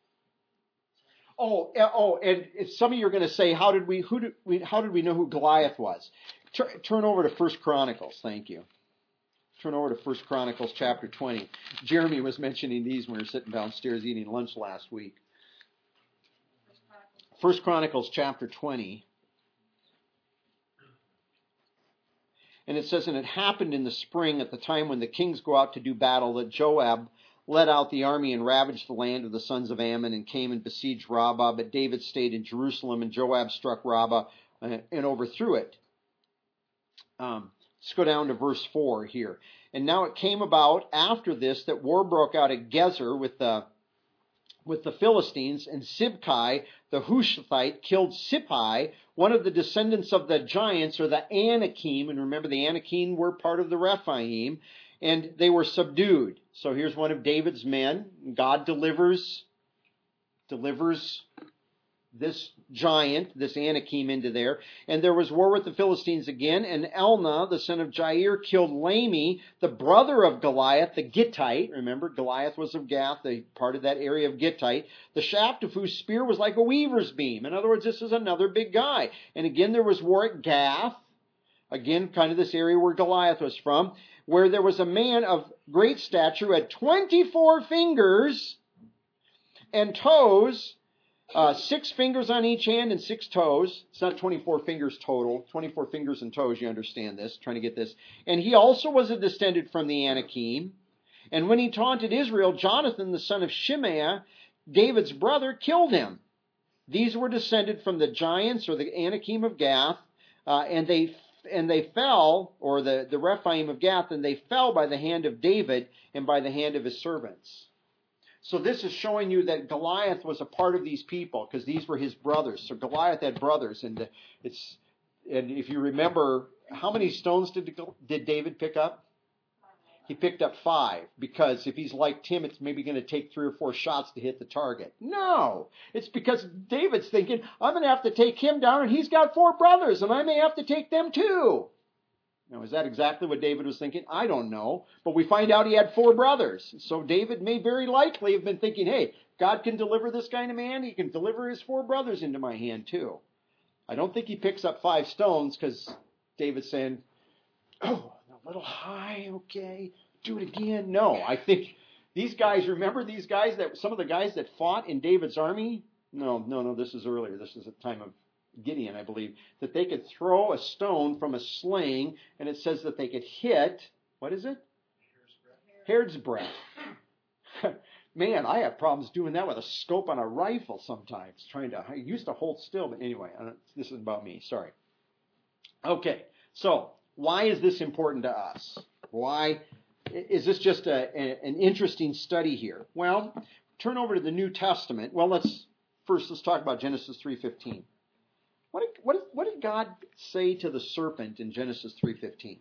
And if some of you are going to say, how did we know who Goliath was? Turn over to 1 Chronicles. Thank you. Turn over to 1 Chronicles chapter 20. Jeremy was mentioning these when we were sitting downstairs eating lunch last week. 1 Chronicles chapter 20. And it says, and it happened in the spring at the time when the kings go out to do battle that Joab led out the army and ravaged the land of the sons of Ammon and came and besieged Rabbah. But David stayed in Jerusalem, and Joab struck Rabbah and overthrew it. Let's go down to verse 4 here. And now it came about after this that war broke out at Gezer with the Philistines, and Sibkai, the Hushathite, killed Sippai, one of the descendants of the giants, or the Anakim. And remember, the Anakim were part of the Rephaim, and they were subdued. So here's one of David's men. God delivers this giant, this Anakim, into there. And there was war with the Philistines again, and Elnah, the son of Jair, killed Lami, the brother of Goliath, the Gittite. Remember, Goliath was of Gath, part of that area of Gittite. The shaft of whose spear was like a weaver's beam. In other words, this is another big guy. And again, there was war at Gath. Again, kind of this area where Goliath was from, where there was a man of great stature who had 24 fingers and toes, 6 fingers on each hand and 6 toes. It's not 24 fingers total. 24 fingers and toes, you understand this, trying to get this. And he also was a descendant from the Anakim. And when he taunted Israel, Jonathan, the son of Shimea, David's brother, killed him. These were descended from the giants, or the Anakim of Gath, and they fell, or the Rephaim of Gath, and they fell by the hand of David and by the hand of his servants. So this is showing you that Goliath was a part of these people, because these were his brothers. So Goliath had brothers, and if you remember, how many stones did David pick up? He picked up 5, because if he's like Tim, it's maybe going to take 3 or 4 shots to hit the target. No, it's because David's thinking, I'm going to have to take him down, and he's got 4 brothers, and I may have to take them too. Now, is that exactly what David was thinking? I don't know. But we find out he had 4 brothers. So David may very likely have been thinking, hey, God can deliver this kind of man. He can deliver his 4 brothers into my hand too. I don't think he picks up 5 stones because David's saying, oh, a little high, okay, do it again. No, I think These guys, remember these guys, some of the guys that fought in David's army? No, this is earlier. This is at the time of Gideon, I believe, that they could throw a stone from a sling, and it says that they could hit, what is it? Hair's breadth. Man, I have problems doing that with a scope on a rifle sometimes. I used to hold still, but anyway, this is about me. Sorry. Okay, so why is this important to us? Why is this just an interesting study here? Well, turn over to the New Testament. Well, let's talk about Genesis 3:15. What did God say to the serpent in Genesis 3:15?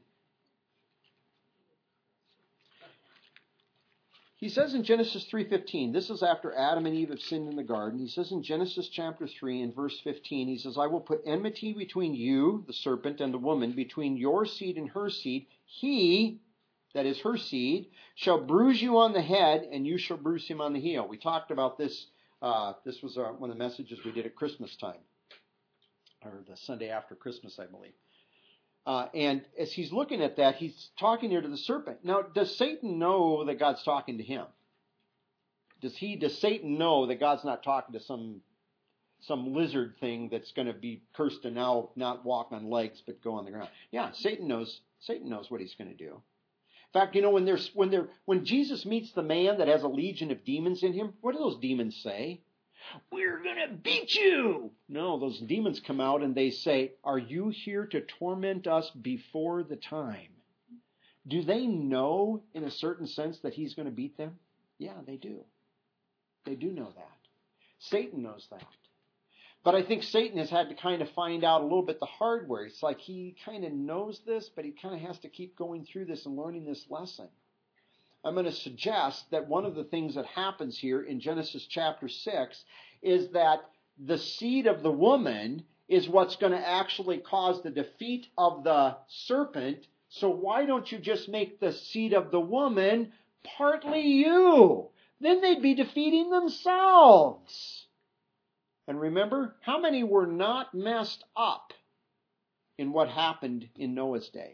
He says in Genesis 3:15, this is after Adam and Eve have sinned in the garden. He says in Genesis chapter 3 and verse 15, he says, I will put enmity between you, the serpent, and the woman, between your seed and her seed. He, that is her seed, shall bruise you on the head, and you shall bruise him on the heel. We talked about this. This was one of the messages we did at Christmas time, or the Sunday after Christmas, I believe. And as he's looking at that, he's talking here to the serpent. Now, does Satan know that God's talking to him? Does Satan know that God's not talking to some lizard thing that's going to be cursed to now not walk on legs but go on the ground? Yeah, Satan knows what he's going to do. In fact, when Jesus meets the man that has a legion of demons in him, what do those demons say? We're going to beat you. No, those demons come out and they say, are you here to torment us before the time? Do they know in a certain sense that he's going to beat them? Yeah, they do. They do know that. Satan knows that. But I think Satan has had to kind of find out a little bit the hard way. It's like he kind of knows this, but he kind of has to keep going through this and learning this lesson. I'm going to suggest that one of the things that happens here in Genesis chapter 6 is that the seed of the woman is what's going to actually cause the defeat of the serpent. So why don't you just make the seed of the woman partly you? Then they'd be defeating themselves. And remember, how many were not messed up in what happened in Noah's day?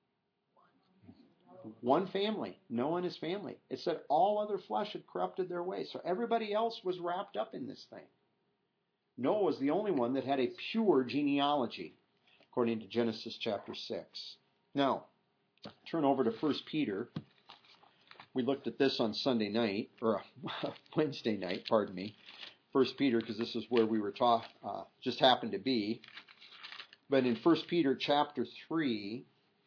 One family, Noah and his family. It said all other flesh had corrupted their way. So everybody else was wrapped up in this thing. Noah was the only one that had a pure genealogy, according to Genesis chapter 6. Now, turn over to 1 Peter. We looked at this on Sunday night, or Wednesday night, pardon me. 1 Peter, because this is where we were just happened to be. But in 1 Peter chapter 3,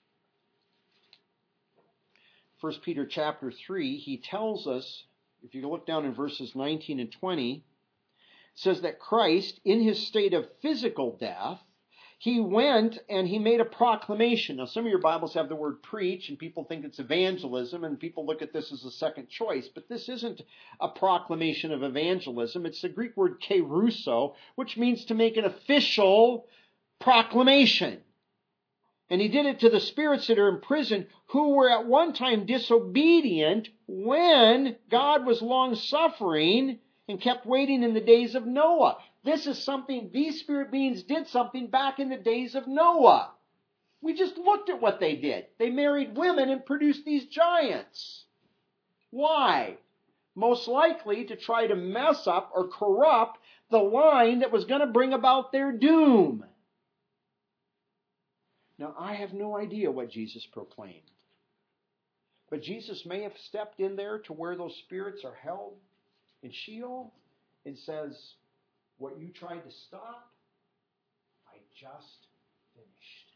1 Peter chapter 3, he tells us, if you look down in verses 19 and 20, it says that Christ, in his state of physical death, he went and he made a proclamation. Now, some of your Bibles have the word preach, and people think it's evangelism, and people look at this as a second choice. But this isn't a proclamation of evangelism. It's the Greek word kerusso, which means to make an official proclamation. And he did it to the spirits that are in prison, who were at one time disobedient when God was long-suffering and kept waiting in the days of Noah. This is something, these spirit beings did something back in the days of Noah. We just looked at what they did. They married women and produced these giants. Why? Most likely to try to mess up or corrupt the line that was going to bring about their doom. Now, I have no idea what Jesus proclaimed. But Jesus may have stepped in there to where those spirits are held in Sheol and says, what you tried to stop, I just finished.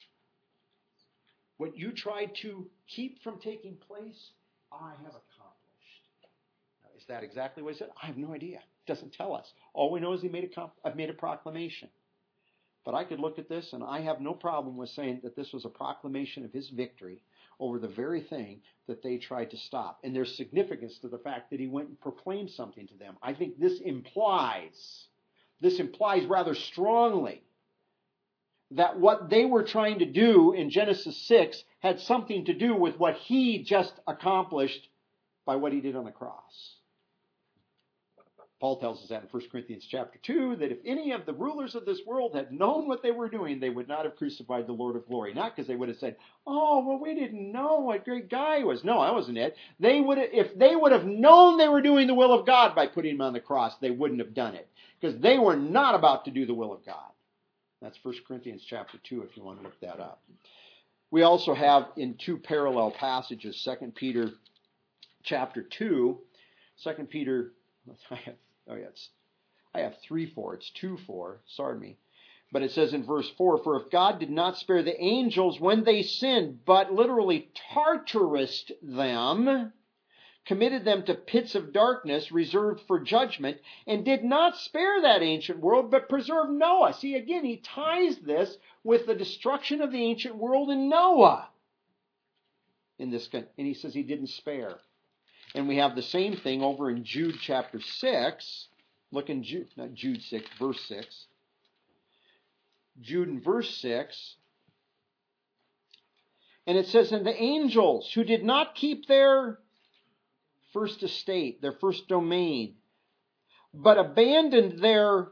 What you tried to keep from taking place, I have accomplished. Now, is that exactly what he said? I have no idea. It doesn't tell us. All we know is I've made a proclamation. But I could look at this, and I have no problem with saying that this was a proclamation of his victory over the very thing that they tried to stop. And there's significance to the fact that he went and proclaimed something to them. I think this implies rather strongly that what they were trying to do in Genesis 6 had something to do with what he just accomplished by what he did on the cross. Paul tells us that in 1 Corinthians chapter 2, that if any of the rulers of this world had known what they were doing, they would not have crucified the Lord of glory. Not because they would have said, oh, well, we didn't know what a great guy he was. No, that wasn't it. If they would have known they were doing the will of God by putting him on the cross, they wouldn't have done it. Because they were not about to do the will of God. That's 1 Corinthians chapter 2, if you want to look that up. We also have in two parallel passages, 2 Peter chapter 2, 2 Peter, I have 3:4. It's 2:4. Sorry me. But it says in verse 4, for if God did not spare the angels when they sinned, but literally Tartarused them, committed them to pits of darkness reserved for judgment, and did not spare that ancient world, but preserved Noah. See, again, he ties this with the destruction of the ancient world in Noah. And he says he didn't spare. And we have the same thing over in Jude chapter 6. Look in Jude, not Jude 6, verse 6. Jude in verse 6. And it says, and the angels who did not keep their first estate, their first domain, but abandoned their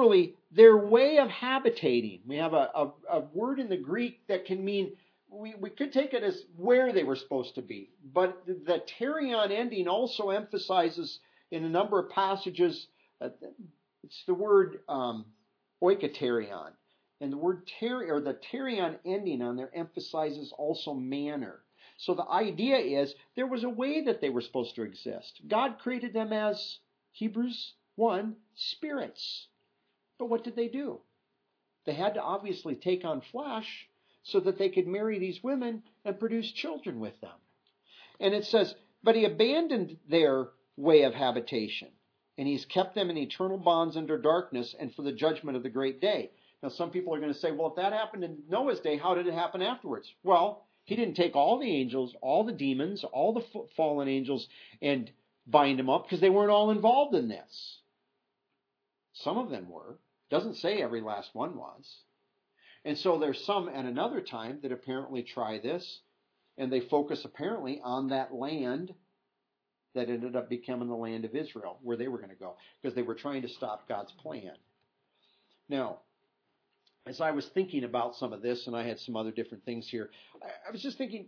way of habitating. We have a word in the Greek that can mean, we could take it as where they were supposed to be. But the terion ending also emphasizes in a number of passages, it's the word oikoterion. And the word the terion ending on there emphasizes also manner. So the idea is there was a way that they were supposed to exist. God created them as, Hebrews 1, spirits. But what did they do? They had to obviously take on flesh so that they could marry these women and produce children with them. And it says, but he abandoned their way of habitation, and he's kept them in eternal bonds under darkness and for the judgment of the great day. Now some people are going to say, well, if that happened in Noah's day, how did it happen afterwards? Well, he didn't take all the angels, all the demons, all the fallen angels, and bind them up because they weren't all involved in this. Some of them were. Doesn't say every last one was. And so there's some at another time that apparently try this, and they focus apparently on that land that ended up becoming the land of Israel, where they were going to go, because they were trying to stop God's plan. Now, as I was thinking about some of this, and I had some other different things here, I was just thinking,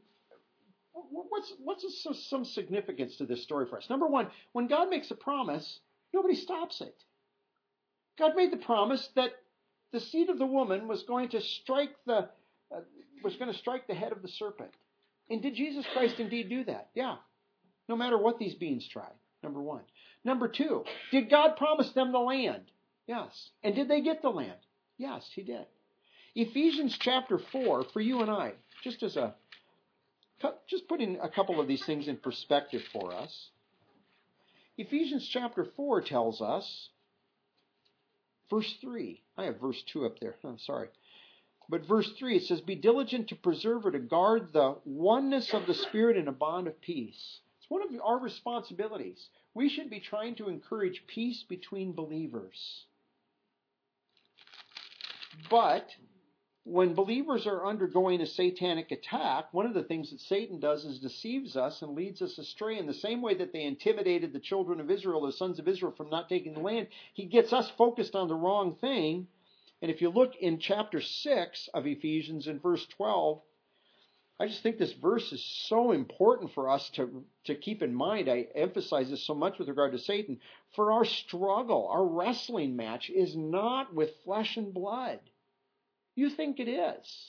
what's some significance to this story for us? Number one, when God makes a promise, nobody stops it. God made the promise that the seed of the woman was going to strike the head of the serpent. And did Jesus Christ indeed do that? Yeah. No matter what these beings tried. Number one. Number two, did God promise them the land? Yes. And did they get the land? Yes, he did. Ephesians chapter 4, for you and I, just putting a couple of these things in perspective for us. Ephesians chapter 4 tells us, verse 3, I have verse 2 up there, I'm sorry. But verse 3, it says, be diligent to preserve or to guard the oneness of the Spirit in a bond of peace. It's one of our responsibilities. We should be trying to encourage peace between believers. But when believers are undergoing a satanic attack, one of the things that Satan does is deceives us and leads us astray. In the same way that they intimidated the children of Israel, the sons of Israel, from not taking the land, he gets us focused on the wrong thing. And if you look in chapter 6 of Ephesians in verse 12, I just think this verse is so important for us to keep in mind. I emphasize this so much with regard to Satan. For our struggle, our wrestling match is not with flesh and blood. You think it is.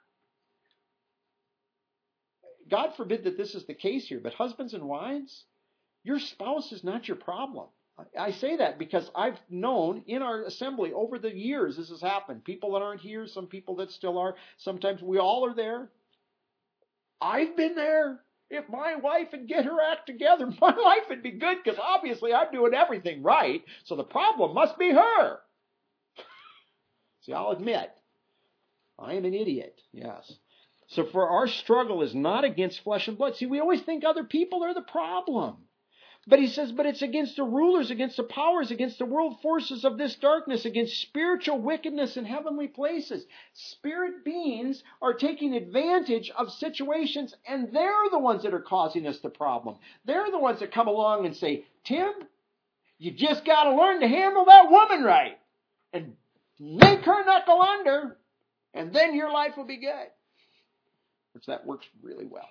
God forbid that this is the case here, but husbands and wives, your spouse is not your problem. I say that because I've known in our assembly over the years this has happened. People that aren't here, some people that still are. Sometimes we all are there. I've been there. If my wife would get her act together, my life would be good because obviously I'm doing everything right. So the problem must be her. See, I'll admit, I am an idiot. Yes. So for our struggle is not against flesh and blood. See, we always think other people are the problem. But he says, but it's against the rulers, against the powers, against the world forces of this darkness, against spiritual wickedness in heavenly places. Spirit beings are taking advantage of situations, and they're the ones that are causing us the problem. They're the ones that come along and say, Tim, You just got to learn to handle that woman right and make her knuckle under, and then your life will be good. Which that works really well.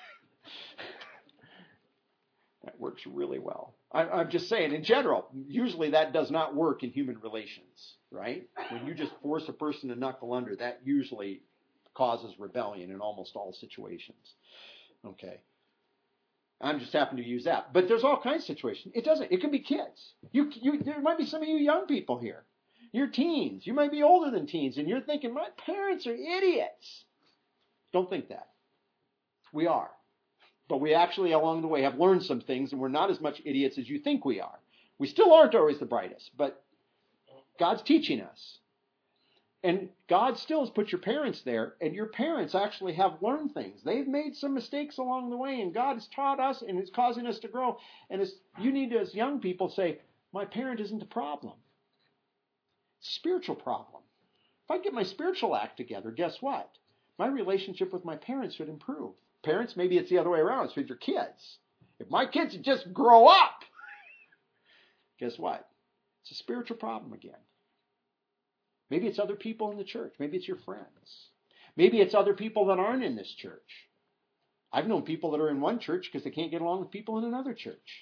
That works really well. I'm just saying, in general, usually that does not work in human relations, right? When you just force a person to knuckle under, that usually causes rebellion in almost all situations. Okay. I'm just happen to use that. But there's all kinds of situations. It doesn't. It can be kids. There might be some of you young people here. You're teens. You might be older than teens, and you're thinking, my parents are idiots. Don't think that. We are. But we actually, along the way, have learned some things, and we're not as much idiots as you think we are. We still aren't always the brightest, but God's teaching us. And God still has put your parents there, and your parents actually have learned things. They've made some mistakes along the way, and God has taught us, and it's causing us to grow. And you need to, as young people, say, my parent isn't the problem. It's a spiritual problem. If I get my spiritual act together, guess what? My relationship with my parents would improve. Parents, maybe it's the other way around. It's with your kids. If my kids would just grow up, guess what? It's a spiritual problem again. Maybe it's other people in the church. Maybe it's your friends. Maybe it's other people that aren't in this church. I've known people that are in one church because they can't get along with people in another church.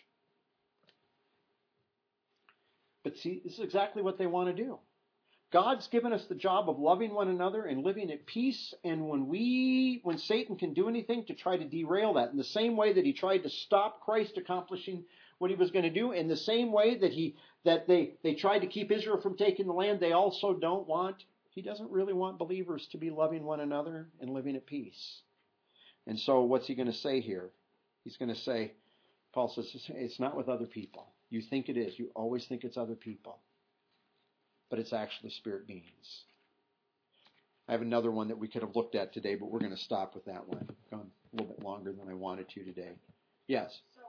But see, this is exactly what they want to do. God's given us the job of loving one another and living at peace. And when Satan can do anything to try to derail that, in the same way that he tried to stop Christ accomplishing what he was going to do, in the same way that they tried to keep Israel from taking the land, he doesn't really want believers to be loving one another and living at peace. And so what's he going to say here? He's going to say, Paul says, it's not with other people. You think it is. You always think it's other people. But it's actually spirit beings. I have another one that we could have looked at today, but we're going to stop with that one. I've gone a little bit longer than I wanted to today. Yes? So,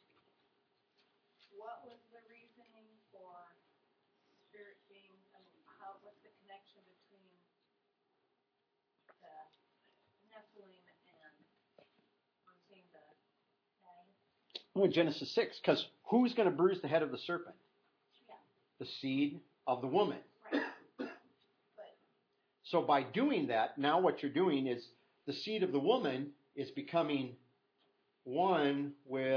what was the reasoning for spirit beings, and what's the connection between the Nephilim and I'm seeing the egg? Well, Genesis 6, because who's going to bruise the head of the serpent? Yeah. The seed of the woman. Right. But so by doing that, now what you're doing is the seed of the woman is becoming one with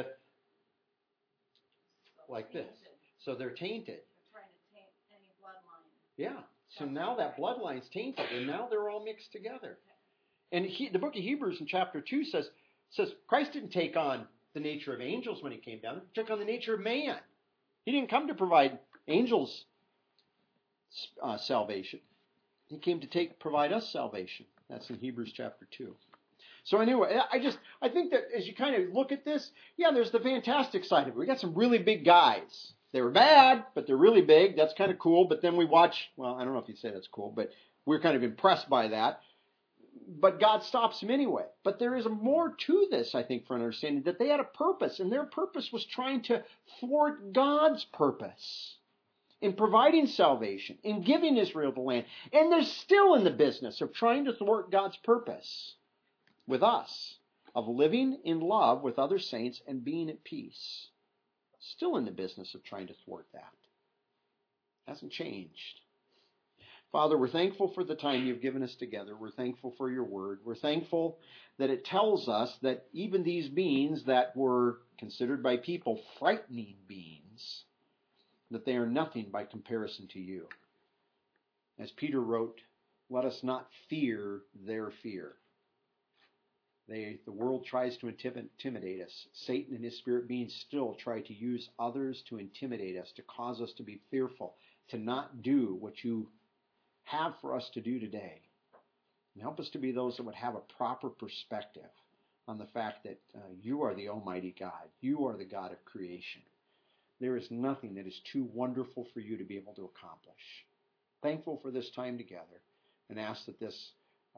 like this. So they're tainted. They're trying to taint any bloodline. Yeah. So now that bloodline's tainted, and now they're all mixed together. And the book of Hebrews in chapter 2 says Christ didn't take on the nature of angels when he came down. He took on the nature of man. He didn't come to provide angels salvation. He came to provide us salvation. That's in Hebrews chapter 2. So anyway, I think that as you kind of look at this, yeah, there's the fantastic side of it. We got some really big guys. They were bad, but they're really big. That's kind of cool. But then we watch, well, I don't know if you'd say that's cool, but we're kind of impressed by that. But God stops them anyway. But there is more to this, I think, for an understanding, that they had a purpose, and their purpose was trying to thwart God's purpose in providing salvation, in giving Israel the land. And they're still in the business of trying to thwart God's purpose with us, of living in love with other saints and being at peace. Still in the business of trying to thwart that. Hasn't changed. Father, we're thankful for the time you've given us together. We're thankful for your word. We're thankful that it tells us that even these beings that were considered by people frightening beings, that they are nothing by comparison to you. As Peter wrote, let us not fear their fear. The world tries to intimidate us. Satan and his spirit beings still try to use others to intimidate us, to cause us to be fearful, to not do what you have for us to do today. And help us to be those that would have a proper perspective on the fact that you are the Almighty God. You are the God of creation. There is nothing that is too wonderful for you to be able to accomplish. Thankful for this time together, and ask that this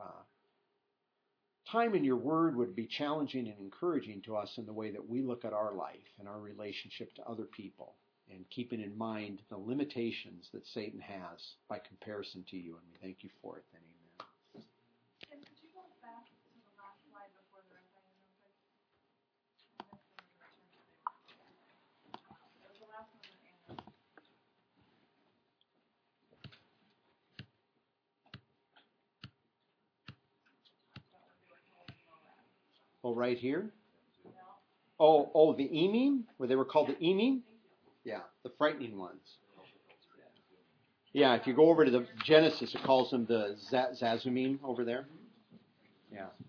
time in your word would be challenging and encouraging to us in the way that we look at our life and our relationship to other people, and keeping in mind the limitations that Satan has by comparison to you. And we thank you for it then. Amen. Tim, could you go back to the last slide before the referendum, please? It was the last one that Anna Oh, right here? Oh, the Emim? Where they were called the Emim? Yeah, the frightening ones. Yeah, if you go over to the Genesis, it calls them the Zazumim over there. Yeah.